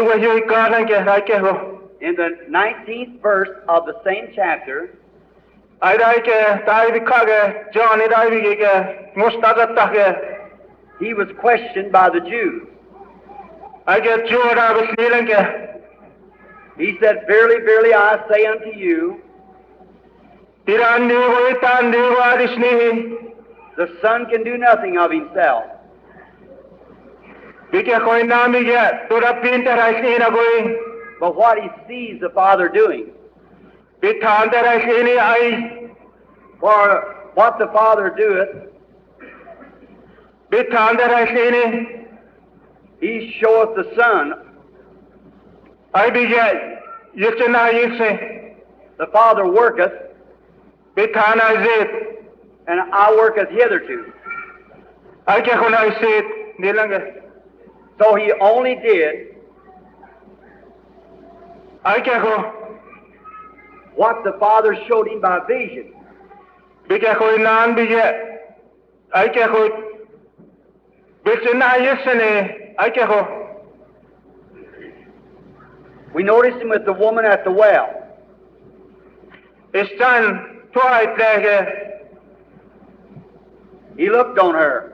In the nineteenth verse of the same chapter, I like David Kage, Johnny David, Mustazatake. He was questioned by the Jews. I get Jordan with Nilanke. He said, Verily, verily, I say unto you, Tirani Voitandi Vadishni. The Son can do nothing of himself. But what he sees the Father doing. For what the Father doeth, he showeth the Son. The Father worketh, and I worketh hitherto. So he only did what the Father showed him by vision. We noticed him with the woman at the well. He looked on her.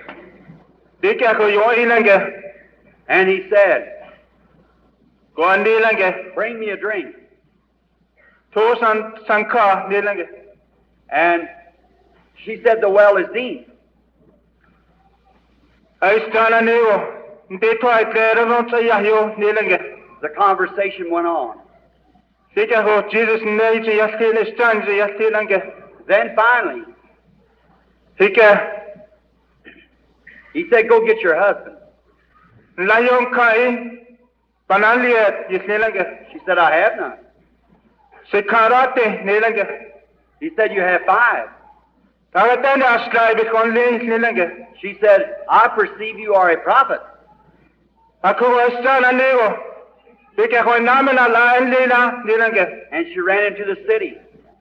And he said, Bring me a drink. And she said, The well is deep. The conversation went on. Then finally, he said, Go get your husband. She said, I have none. He said, You have five. She said, I perceive you are a prophet. And she ran into the city.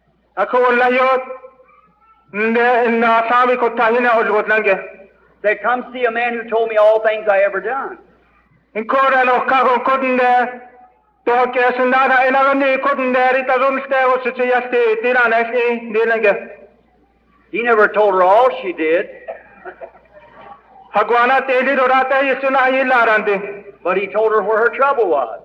Said, Come see a man who told me all things I ever done. He never told her all she did. But he told her where her trouble was.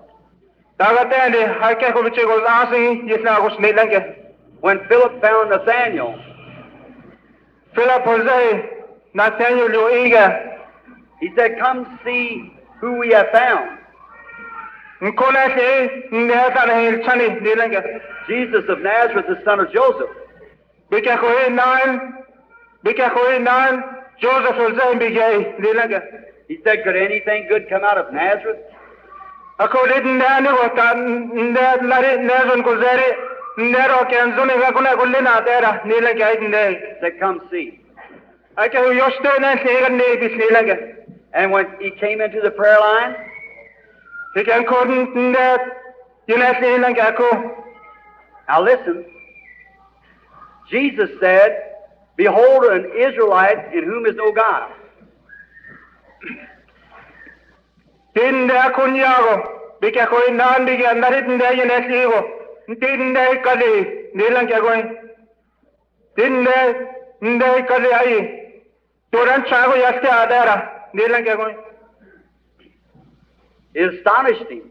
When Philip found Nathanael, he said, Come see who we have found. Jesus of Nazareth, the son of Joseph. He said, Could anything good come out of Nazareth? He said, Come see. And when he came into the prayer line, now listen, Jesus said, Behold an Israelite in whom is no guile. It astonished him.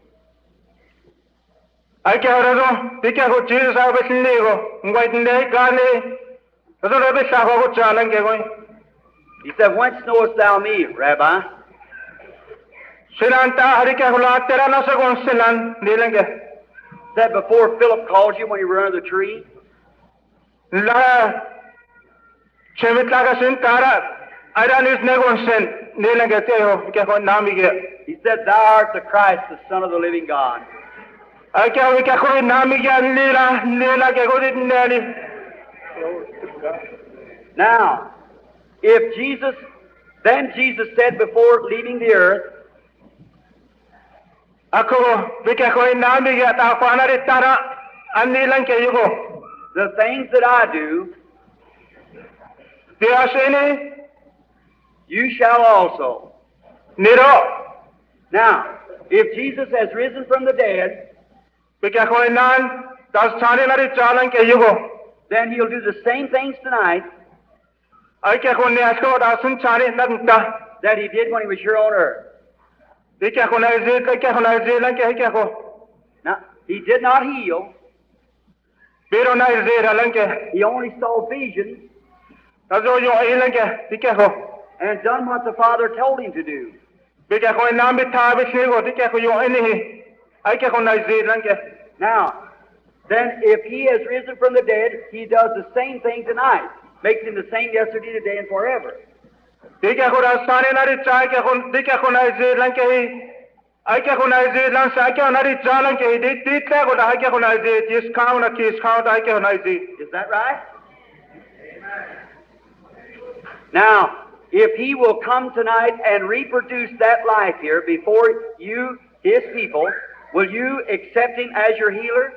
He said, Whence knowest thou me, Rabbi? Said, Before Philip called you when you were under the tree? He said, Thou art the Christ, the Son of the living God. Now, if Jesus, then Jesus said before leaving the earth, the things that I do, you shall also. Now, if Jesus has risen from the dead, then He'll do the same things tonight Ai kya ko ne asko da sun chare nang ta. that He did when He was here on earth. Di kya ko na je kya ko na je lang kya kya ko. Now, He did not heal. Pero na je ra lang kya. He only saw visions Ta zo yo ai lang kya. Di kya ko. and done what the Father told Him to do. Bi kya ko na bi tha bi se ko di kya ko yo ai ni. Ai kya ko na je lang kya. Now, then if He has risen from the dead, He does the same thing tonight. Makes Him the same yesterday, today, and forever. Di kya ko ra sane na ri cha kya ko di kya ko na je lang kya. Ai kya ko na je lang sa kya na ri cha lang kya. Di di ta ko da kya ko na je jis khao na kis khao da kya na je. Is that right? Now, if He will come tonight and reproduce that life here before you, His people, will you accept Him as your healer?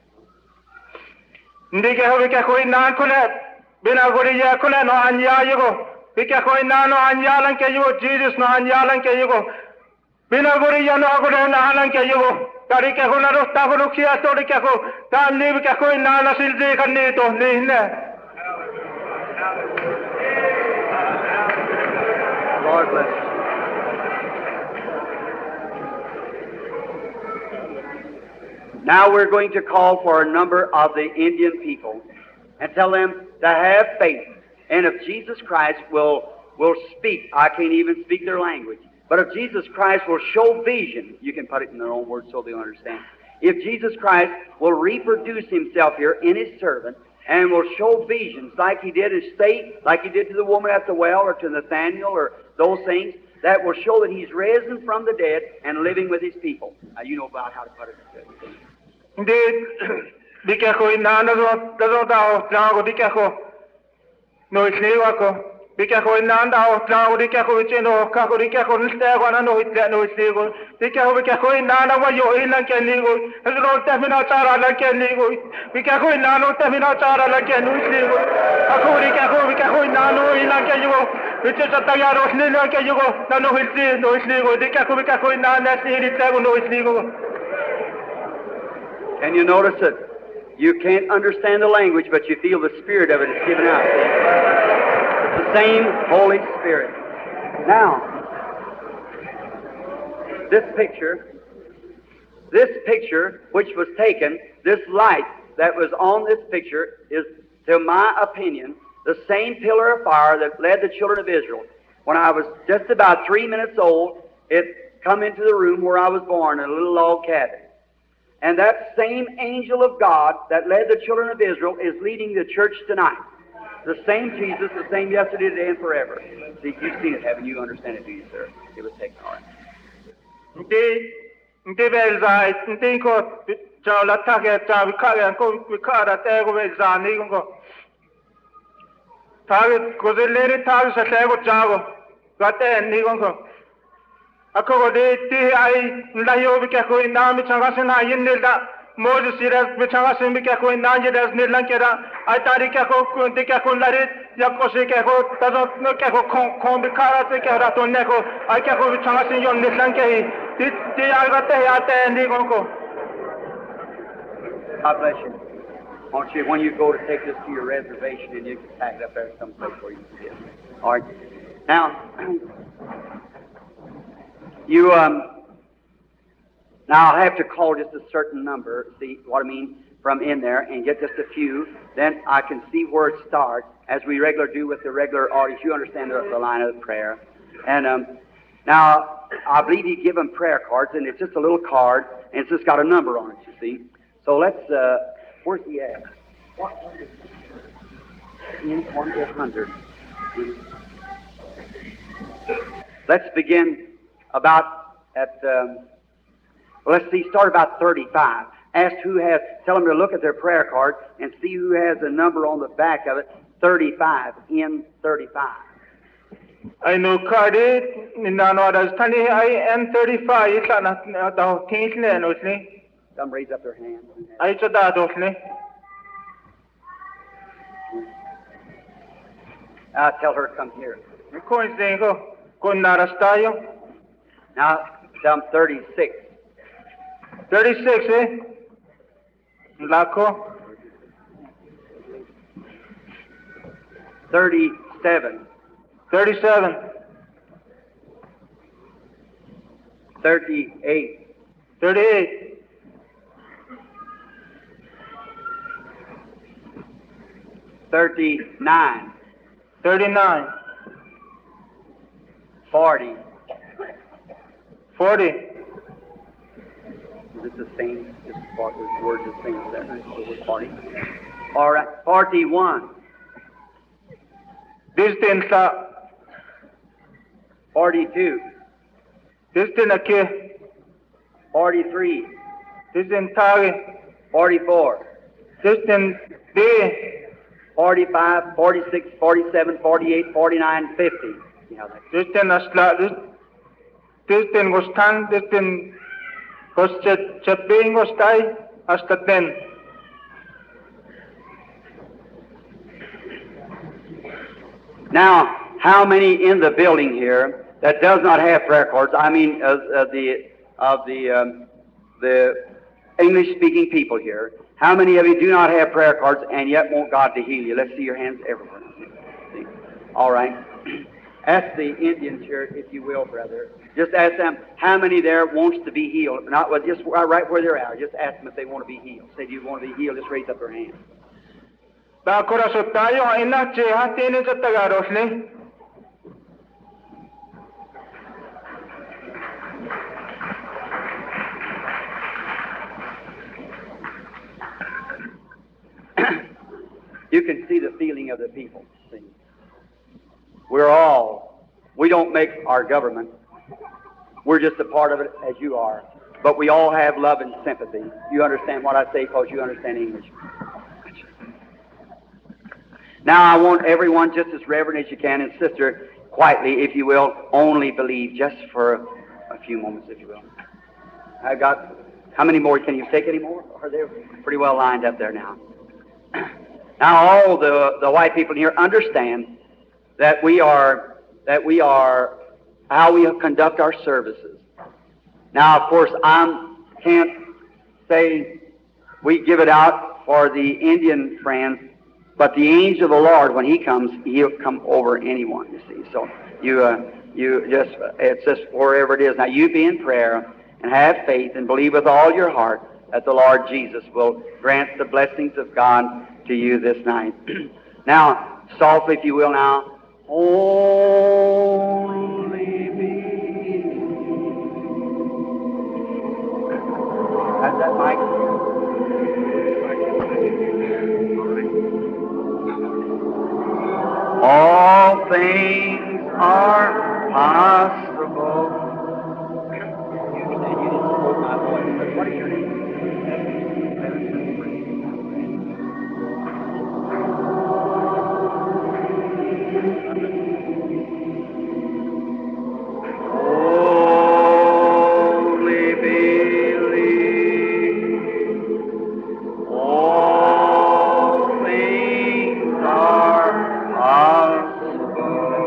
Ndi kya ho kya ko na ko na bina ko ri ya ko na no anya yugo. Di kya ko na no anya lang kya yugo Jesus no anya lang kya yugo. Bina ko ri ya no ko na lang kya yugo. Tari kya ko na ro ta ko kya to ri kya ko ta ni kya ko na na sil je kan ni to ni ne. Lord bless you. Now we're going to call for a number of the Indian people and tell them to have faith. And if Jesus Christ will, will speak, I can't even speak their language, but if Jesus Christ will show vision, you can put it in their own words so they'll understand. If Jesus Christ will reproduce Himself here in His servant and will show visions like He did His state, like He did to the woman at the well or to Nathaniel or those things, that will show that He's risen from the dead and living with His people. Now you know about how to put it. Ndi di kya ko na na zo da zo da ja ko di kya ko no isni wa ko di kya ko na da ja ko di kya ko che no ka ko di kya ko ni ta ko na no itla no isni ko di kya ko kya ko na na wa yo ina kya ni ko ro ta mi na chara la kya ni ko di kya ko na no ta mi na chara la kya no isni ko ako di kya ko kya ko na no ina kya yo Bitte sa ta ya ro isni la kya yo na no isni no isni ko di kya ko kya ko na na si ri ta ko no isni ko. Can you notice it? You can't understand the language, but you feel the Spirit of it is given out. It's the same Holy Spirit. Now, this picture, this picture which was taken, this light that was on this picture is, to my opinion, the same pillar of fire that led the children of Israel. When I was just about three minutes old, it come into the room where I was born in a little log cabin. And that same angel of God that led the children of Israel is leading the church tonight. The same Jesus, the same yesterday, today, and forever. See, you've seen it, haven't you? Understand it, do you, sir? It was taken all right. Ndi ndi belza ndi ko cha la ta ke cha bi kha ya ko bi kha ra te ko belza ni ko ta ko ze le ri ta sa te ko cha ko ka te ni ko ako ko de ti ai la yo bi ka ko na mi cha ga se na yin ne da Moses siras bi cha ga se bi ka ko na je das ne lan ke ra ai ta ri ka ko de ka ko la ri ya ko se ka ko ta zo no ka ko kon kon bi kha ra te ka ra to ne ko ai ka ko bi cha ga se yon ne lan ke ti ti ai ga te ya te ni ko ko. God bless you. Won't you, when you go to take this to your reservation, and you can pack it up there someplace where you can get it. All right. Now, you, um, now I'll have to call just a certain number, see what I mean, from in there, and get just a few. Then I can see where it starts, as we regularly do with the regular audience. You understand the, the line of the prayer. And um, now, I believe you give them prayer cards, and it's just a little card, and it's just got a number on it, you see. So let's, uh, where's he at? What hundred? In one hundred. Let's begin about at, um, well, let's see, start about thirty-five. Ask who has, tell them to look at their prayer card and see who has a number on the back of it, thirty-five, in thirty-five. I know card it, no, that's twenty, I am thirty-five, it's not, the things, no, Some raise up their hands. I said that, okay. Uh, tell her to come here. Now, tell them thirty-six. thirty-six, eh? Lako. thirty-seven, thirty-seven, thirty-eight, thirty-eight, thirty-nine, thirty-nine, forty. forty, Is it the same? This part, this word is the same as that, right? So we're forty. All right, forty-one, distin sa, forty-two, distin ake, forty-three, distin tage, forty-four, distin de, forty-five, forty-six, forty-seven, forty-eight, forty-nine, fifty. You know that. distin asla, distin gostan, distin goschet chaping gostai, hasta ten. Now, how many in the building here that does not have prayer cards? I mean, uh, uh, the of the um, the English-speaking people here. How many of you do not have prayer cards and yet want God to heal you? Let's see your hands everywhere. See? All right. Ask the Indians here, if you will, brother. Just ask them how many there wants to be healed. Not well, just right where they're at. Just ask them if they want to be healed. Say, do you want to be healed? Just raise up their hand. Bakura so tayo ang inak che hatinin sa Tagaros ni. You can see the feeling of the people. See? We're all, we don't make our government. We're just a part of it as you are. But we all have love and sympathy. You understand what I say because you understand English. Now I want everyone just as reverent as you can, and sister, quietly, if you will, only believe just for a few moments, if you will. I got, how many more? Can you take any more? Are they pretty well lined up there now? Now all the, the white people here understand that we are, that we are, how we conduct our services. Now, of course, I can't say we give it out for the Indian friends, but the angel of the Lord, when he comes, he'll come over anyone, you see. So you, uh, you just, it's just wherever it is. Now you be in prayer and have faith and believe with all your heart that the Lord Jesus will grant the blessings of God to you this night. Now, softly, if you will now, only be. Has that mic? All things are possible. You said you didn't quote my voice, but what is your name? Only believe. All things are possible.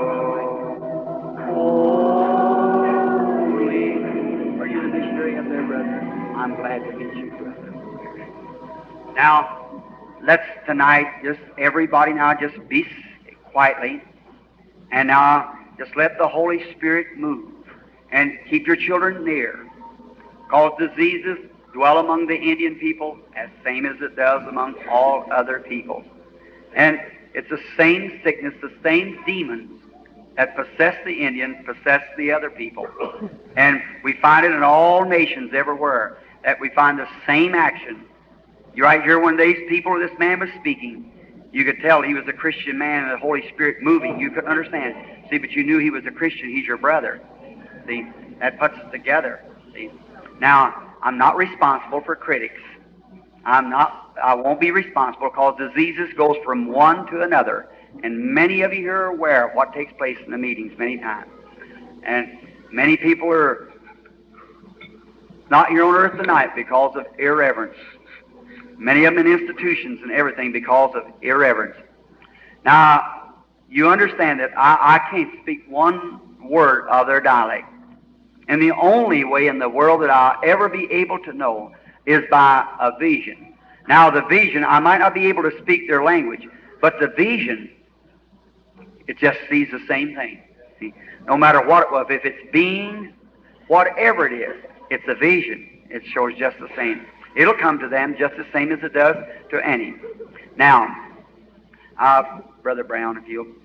Only. Are you the missionary up there, brother? I'm glad to meet you, brother. Now, let's tonight, just everybody now, just be quietly. And now, just let the Holy Spirit move. And keep your children near. Because diseases dwell among the Indian people as same as it does among all other people. And it's the same sickness, the same demons that possess the Indian, possess the other people. And we find it in all nations everywhere, that we find the same action. You right here, when these people, this man was speaking, you could tell he was a Christian man and the Holy Spirit moving. You couldn't understand. See, but you knew he was a Christian. He's your brother. See, that puts us together. See, now I'm not responsible for critics. I'm not. I won't be responsible because diseases goes from one to another, and many of you here are aware of what takes place in the meetings many times. And many people are not here on earth tonight because of irreverence. Many of them in institutions and everything because of irreverence. Now, you understand that I, I can't speak one word of their dialect. And the only way in the world that I'll ever be able to know is by a vision. Now, the vision, I might not be able to speak their language, but the vision It just sees the same thing. See, no matter what it was, if it's beings, whatever it is, it's a vision. It shows just the same. It'll come to them just the same as it does to any. Now, uh, Brother Brown, if you,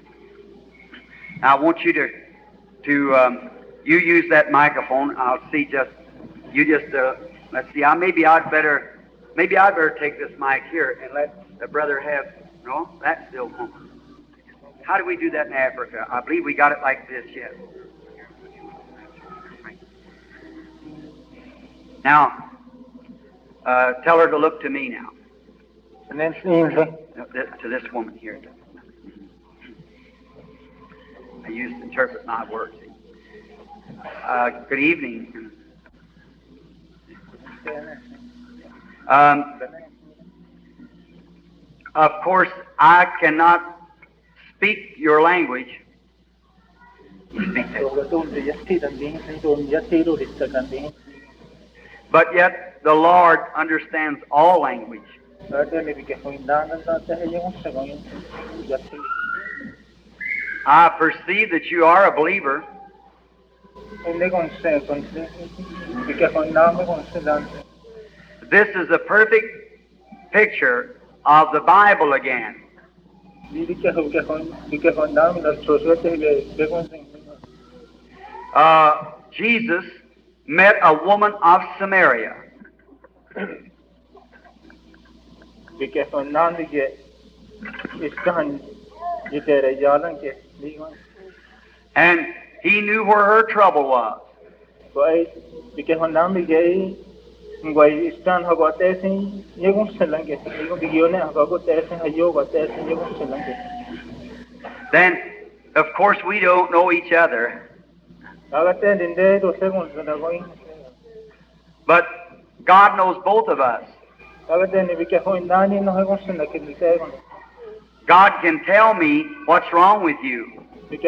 I want you to, to um, you use that microphone. I'll see just, you just, uh, let's see. I maybe I'd better, maybe I'd better take this mic here and let the brother have. No, that's still home. How do we do that in Africa? I believe we got it like this, yes. Now, uh, tell her to look to me now. And then seems To this woman here. I used to interpret my words. Uh, good evening. Um, of course, I cannot speak your language. You speak that. But yet the Lord understands all language. I perceive that you are a believer. This is a perfect picture of the Bible again. Uh, Jesus met a woman of Samaria. And he knew where her trouble was. Then, of course, we don't know each other. But God knows both of us. God can tell me what's wrong with you.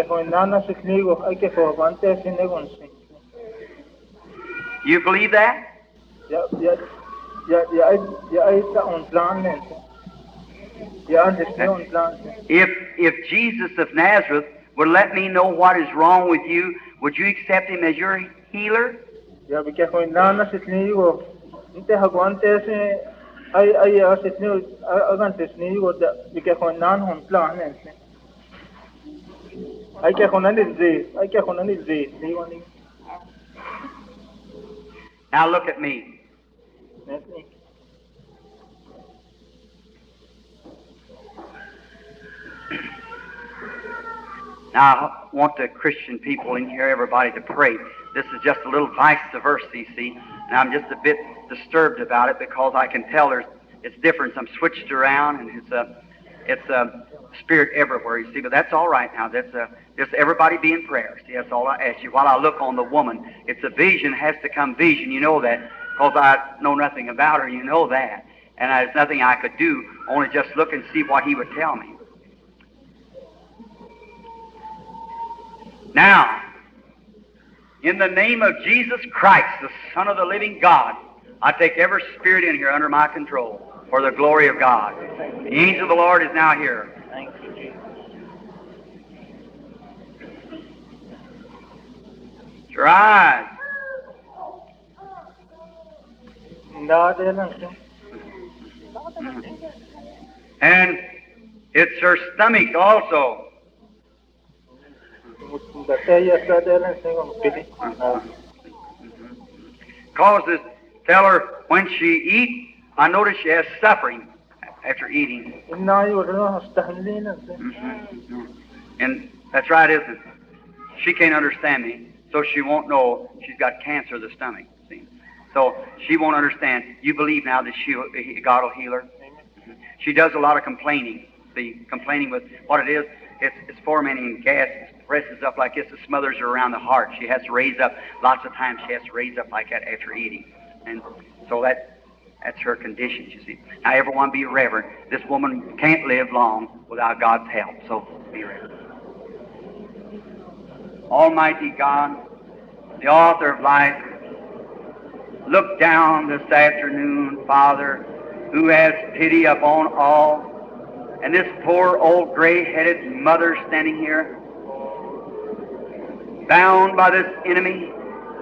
You believe that? If if Jesus of Nazareth would let me know what is wrong with you, would you accept him as your healer? Now look at me. Now, I want the Christian people in here, everybody, to pray. This is just a little vice versa, you see, and I'm just a bit disturbed about it because I can tell there's it's different. I'm switched around, and it's a it's a spirit everywhere, you see. But that's all right now. That's a just everybody be in prayer. See, that's all I ask you. While I look on the woman, it's a vision, has to come vision. You know that because I know nothing about her. You know that, and there's nothing I could do. Only just look and see what he would tell me. Now, in the name of Jesus Christ, the Son of the living God, I take every spirit in here under my control for the glory of God. The angel of the Lord is now here. Thank you, Jesus. Your eyes. And it's her stomach also. Causes, tell her when she eats, I notice she has suffering after eating. Mm-hmm. And that's right, isn't it? She can't understand me, so she won't know she's got cancer of the stomach. See? So she won't understand. You believe now that she, God will heal her? Mm-hmm. She does a lot of complaining. See, complaining with what it is. It's, it's fermenting gas. It presses up like this. It smothers her around the heart. She has to raise up. Lots of times she has to raise up like that after eating. And so that that's her condition, you see. Now, everyone be reverent. This woman can't live long without God's help. So be reverent. Almighty God, the author of life, look down this afternoon, Father, who has pity upon all, and this poor old gray-headed mother standing here, bound by this enemy.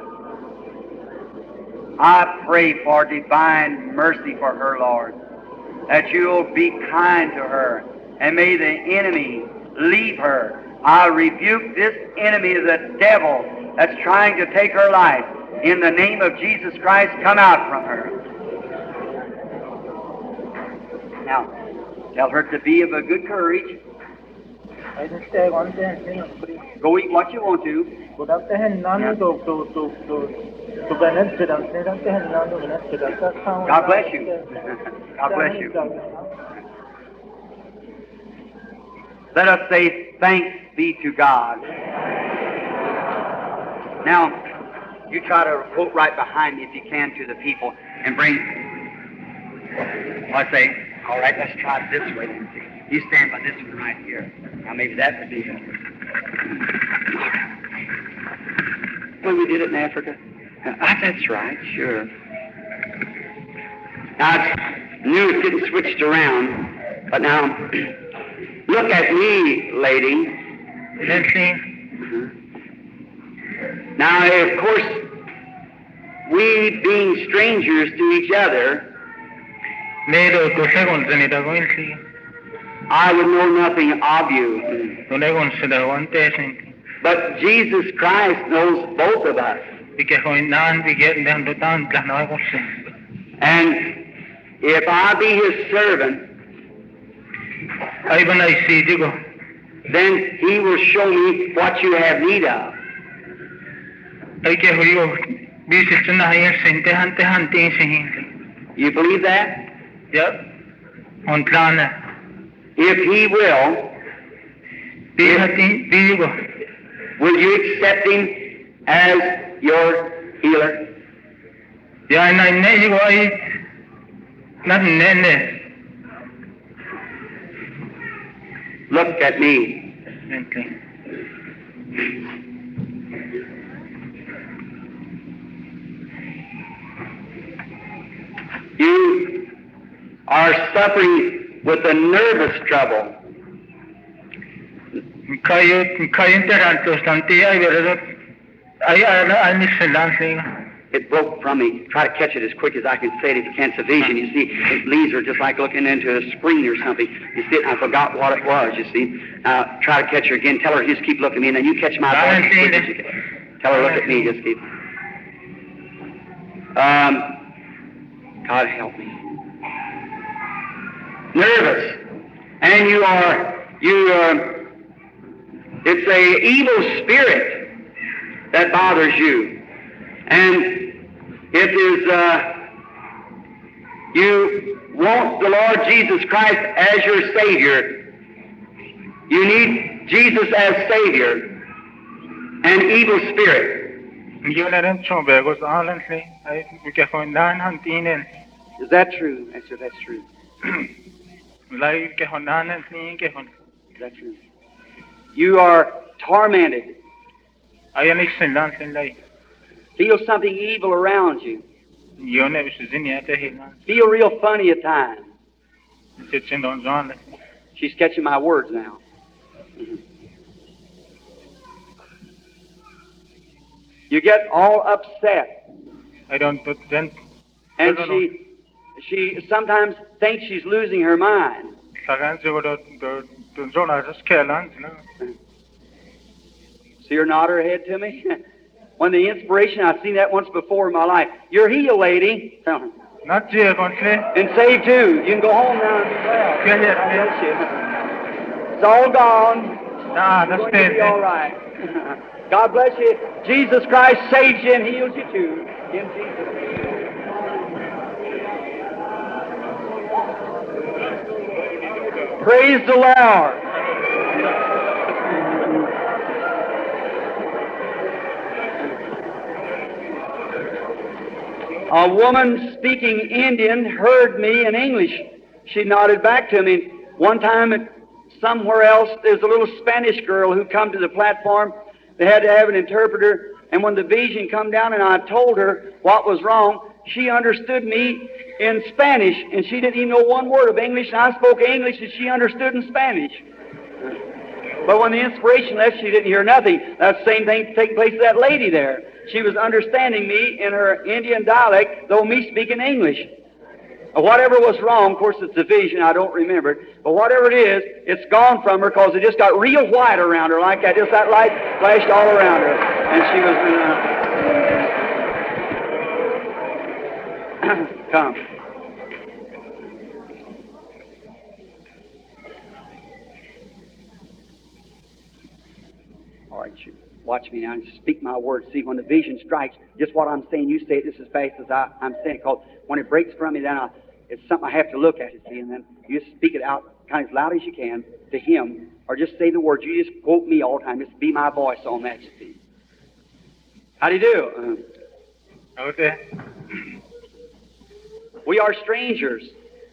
I pray for divine mercy for her, Lord, that you'll be kind to her, and may the enemy leave her. I rebuke this enemy, the devil, that's trying to take her life. In the name of Jesus Christ, come out from her. Now, tell her to be of a good courage. Go eat what you want to. God bless you. God bless you. Let us say thanks be to God. Now, you try to quote right behind me if you can to the people and bring. I say, all right, let's try it this way. You stand by this one right here. Now maybe that would be better. When we did it in Africa? Uh, that's right, sure. Now, I knew it didn't switched around, but now, look at me, lady. Mm-hmm. Now, of course, we being strangers to each other, I would know nothing of you. But Jesus Christ knows both of us. And if I be His servant, then He will show me what you have need of. You believe that? Yep. If He will, if, will you accept Him as your healer? Look at me. You are suffering with a nervous trouble. It broke from me. Try to catch it as quick as I can say it if you can. It's a vision. You see, these leaves are just like looking into a screen or something. You see it, I forgot what it was, you see. Now, try to catch her again. Tell her, just keep looking at me, and then you catch my voice as quick as you can. Tell her, look at me, just keep. Um, God help me. Nervous. And you are, you, uh, it's a evil spirit that bothers you. And it is, uh, you want the Lord Jesus Christ as your Savior. You need Jesus as Savior. An evil spirit. Is that true? Answer, that's true. Is that true? You are tormented. Feel something evil around you. Feel real funny at times. She's catching my words now. Mm-hmm. You get all upset. I don't then. And she, she sometimes thinks she's losing her mind. See her nod her head to me? When the inspiration, I've seen that once before in my life. You're healed, lady. Not yet, and saved too. You can go home now and be glad. It's all gone. Nah, that's going to be all right. God bless you. Jesus Christ saves you and heals you too. In Jesus' name. Praise the Lord. A woman speaking Indian heard me in English. She nodded back to me. One time at somewhere else, there's a little Spanish girl who come to the platform. They had to have an interpreter. And when the vision come down and I told her what was wrong, she understood me in Spanish, and she didn't even know one word of English, and I spoke English, and she understood in Spanish. But when the inspiration left, she didn't hear nothing. That same thing taking place with that lady there. She was understanding me in her Indian dialect, though me speaking English. Whatever was wrong, of course it's a vision, I don't remember it, but whatever it is, it's gone from her because it just got real white around her like that. Just that light flashed all around her. And she was, uh, come. All right, you watch me now and speak my words. See, when the vision strikes, just what I'm saying, you say it just as fast as I, I'm saying it. Because when it breaks from me, then I, it's something I have to look at, you see, and then you just speak it out kind of as loud as you can to him, or just say the words. You just quote me all the time. Just be my voice on that, you see. How do you do? Uh, okay. We are strangers.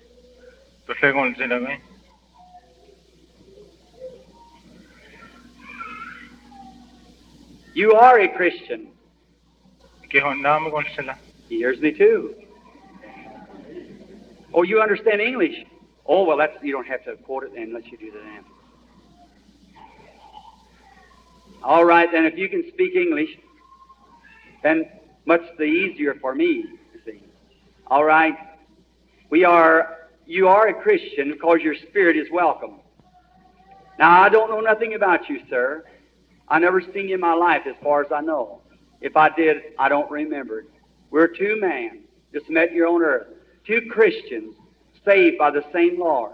You are a Christian. He hears me too. Oh, you understand English? Oh, well, that's, you don't have to quote it then unless you do that then. All right, then, if you can speak English, then much the easier for me, you see. All right. We are, you are a Christian because your spirit is welcome. Now, I don't know nothing about you, sir. I never seen you in my life as far as I know. If I did, I don't remember it. We're two men, just met here on earth. Two Christians saved by the same Lord.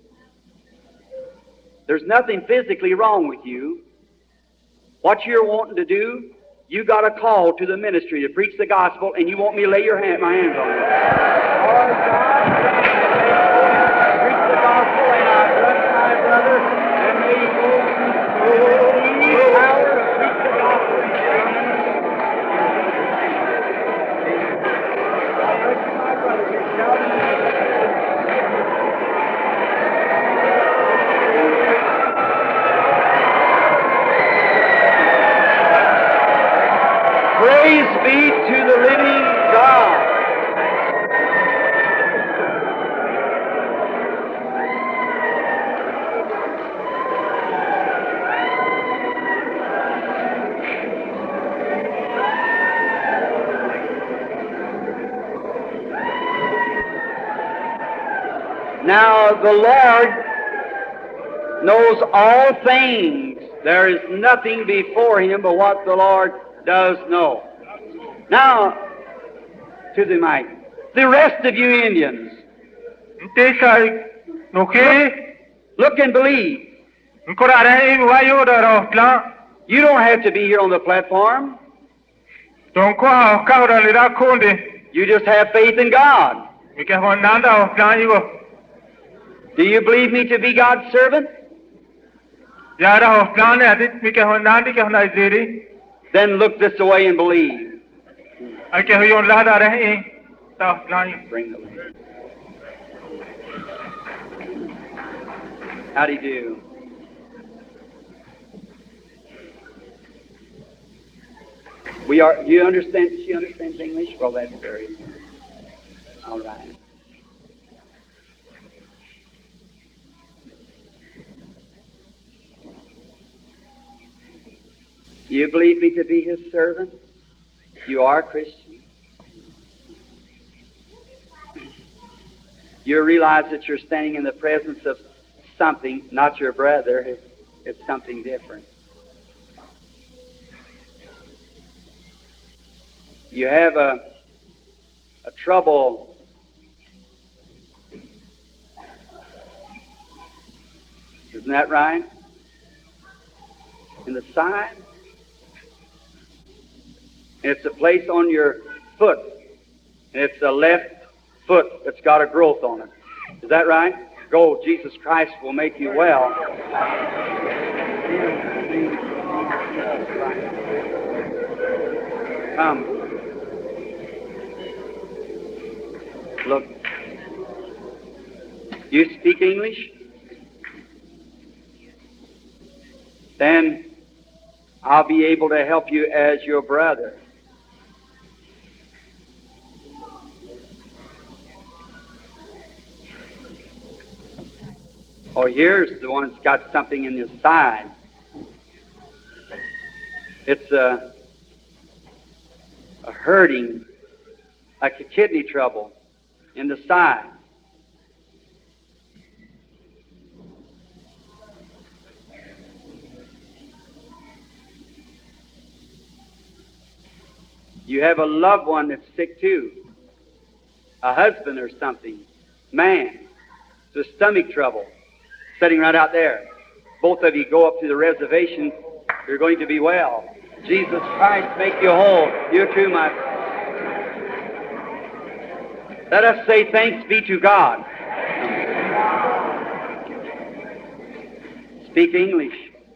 There's nothing physically wrong with you. What you're wanting to do, you got a call to the ministry to preach the gospel, and you want me to lay your hand, my hands on you. Lord God, preach the gospel, and I bless my brother, and may he go through the power to preach the gospel. I bless my brother. Praise be to the living God. Now the Lord knows all things. There is nothing before Him but what the Lord does know. Now, to the mic. The rest of you Indians, look and believe. You don't have to be here on the platform. You just have faith in God. Do you believe me to be God's servant? Then look this way and believe. Bring the Lord. How do you do? We are, you understand, she understands English? Well, that's very, all right. You believe me to be His servant? You are a Christian. You realize that you're standing in the presence of something, not your brother. It's, it's something different. You have a, a trouble isn't that right? In the side? It's a place on your foot, and it's the left foot that's got a growth on it. Is that right? Go, Jesus Christ will make you well. Come. Look. You speak English? Then I'll be able to help you as your brother. Oh, here's the one that's got something in his side. It's a, a hurting, like a kidney trouble in the side. You have a loved one that's sick too, a husband or something, man, it's a stomach trouble, sitting right out there. Both of you go up to the reservation, you're going to be well. Jesus Christ make you whole. You too, my friend. Let us say thanks be to God. Speak English.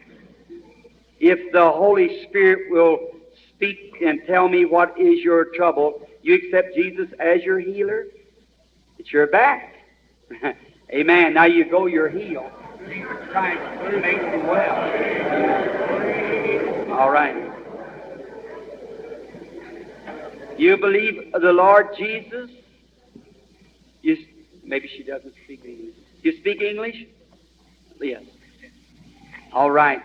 If the Holy Spirit will speak and tell me what is your trouble, you accept Jesus as your healer? It's your back. Amen. Now you go, you're healed. Jesus Christ makes you well. All right. You believe the Lord Jesus? You, maybe she doesn't speak English. You speak English? Yes. All right.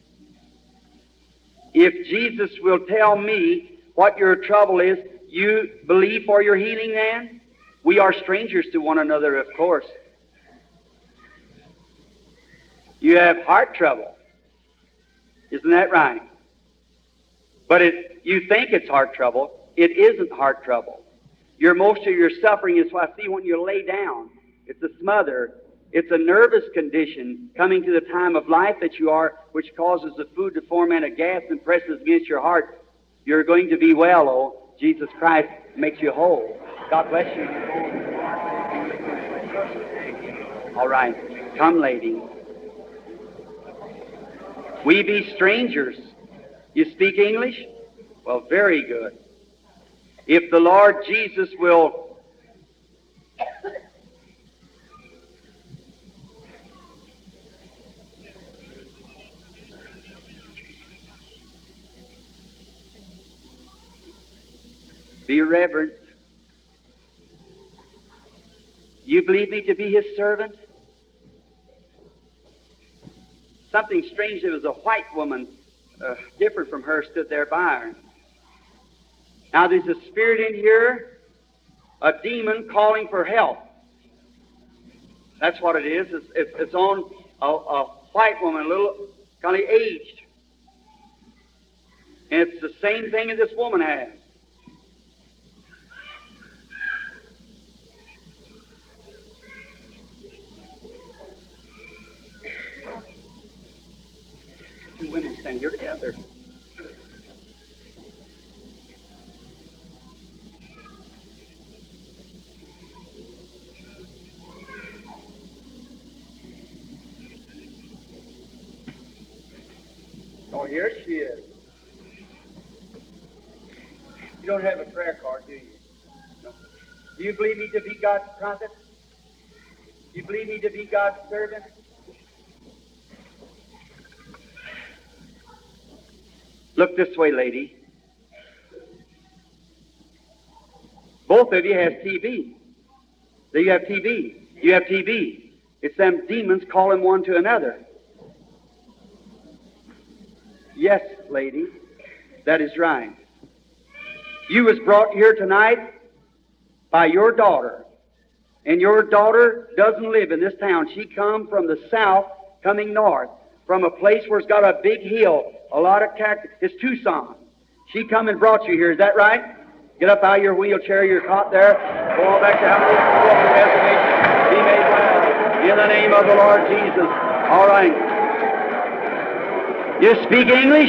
If Jesus will tell me what your trouble is, you believe for your healing then? We are strangers to one another, of course. You have heart trouble. Isn't that right? But it, you think it's heart trouble. It isn't heart trouble. Your most of your suffering is what I see when you lay down. It's a smother. It's a nervous condition coming to the time of life that you are, which causes the food to ferment a gas and presses against your heart. You're going to be well, oh. Jesus Christ makes you whole. God bless you. All right. Come, lady. We be strangers. You speak English? Well, very good. If the Lord Jesus will be reverent. You believe me to be His servant? Something strange. There was a white woman, uh, different from her, stood there by her. Now there's a spirit in here, a demon calling for help. That's what it is. It's, it's, it's on a, a white woman, a little kind of aged. And it's the same thing that this woman has. Two women stand here together. Oh, here she is. You don't have a prayer card, do you? No. Do you believe me to be God's prophet? Do you believe me to be God's servant? Look this way, lady. Both of you have T B. Do you have T B? You have T B. It's them demons calling one to another. Yes, lady, that is right. You was brought here tonight by your daughter, and your daughter doesn't live in this town. She come from the south, coming north, from a place where it's got a big hill, a lot of cactus. It's Tucson. She come and brought you here. Is that right? Get up out of your wheelchair, your cot there. Go on back to house. Go up the reservation. Be made well. In the name of the Lord Jesus. All right. You speak English?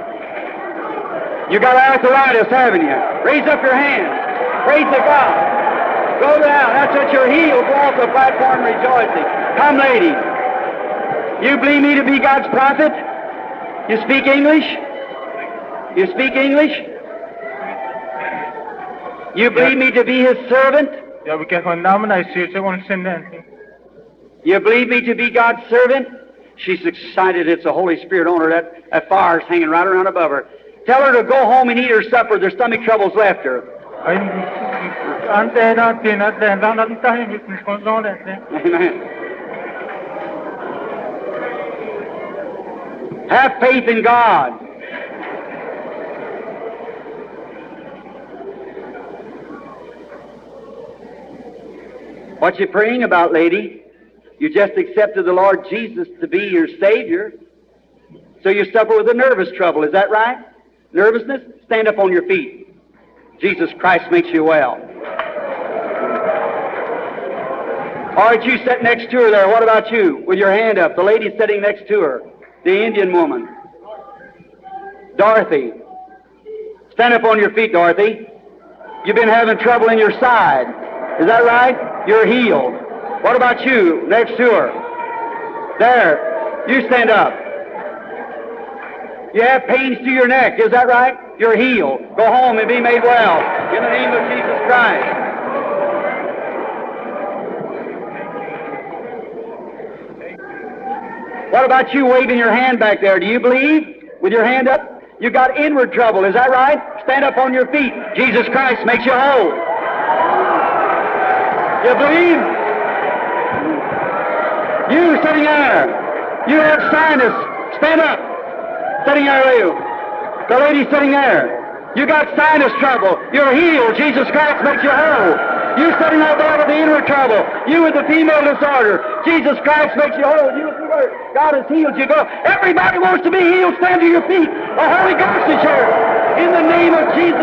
You got arthritis, haven't you? Raise up your hands. Praise to God. Go down. That's what you're healed. Go off the platform rejoicing. Come, lady. You believe me to be God's prophet? You speak English? You speak English? You believe me to be His servant? Ja, vi kanske namnar i syskonsenden. You believe me to be God's servant? She's excited. It's the Holy Spirit on her. That, that fire's hanging right around above her. Tell her to go home and eat her supper. Their stomach troubles left her. Amen. Have faith in God. What you praying about, lady? You just accepted the Lord Jesus to be your Savior. So you suffer with a nervous trouble, is that right? Nervousness? Stand up on your feet. Jesus Christ makes you well. All right, you sit next to her there. What about you? With your hand up. The lady sitting next to her. The Indian woman. Dorothy. Stand up on your feet, Dorothy. You've been having trouble in your side. Is that right? You're healed. What about you next to her? There. You stand up. You have pains to your neck. Is that right? You're healed. Go home and be made well. In the name of Jesus Christ. What about you waving your hand back there? Do you believe? With your hand up? You got inward trouble. Is that right? Stand up on your feet. Jesus Christ makes you whole. You believe? You sitting there. You have sinus. Stand up. Sitting there, you. The lady sitting there. You got sinus trouble. You're healed. Jesus Christ makes you whole. You sitting out there with the inward trouble. You with the female disorder. Jesus Christ makes you whole. You with the word. God has healed you. Go. Everybody wants to be healed. Stand to your feet. The Holy Ghost is here. In the name of Jesus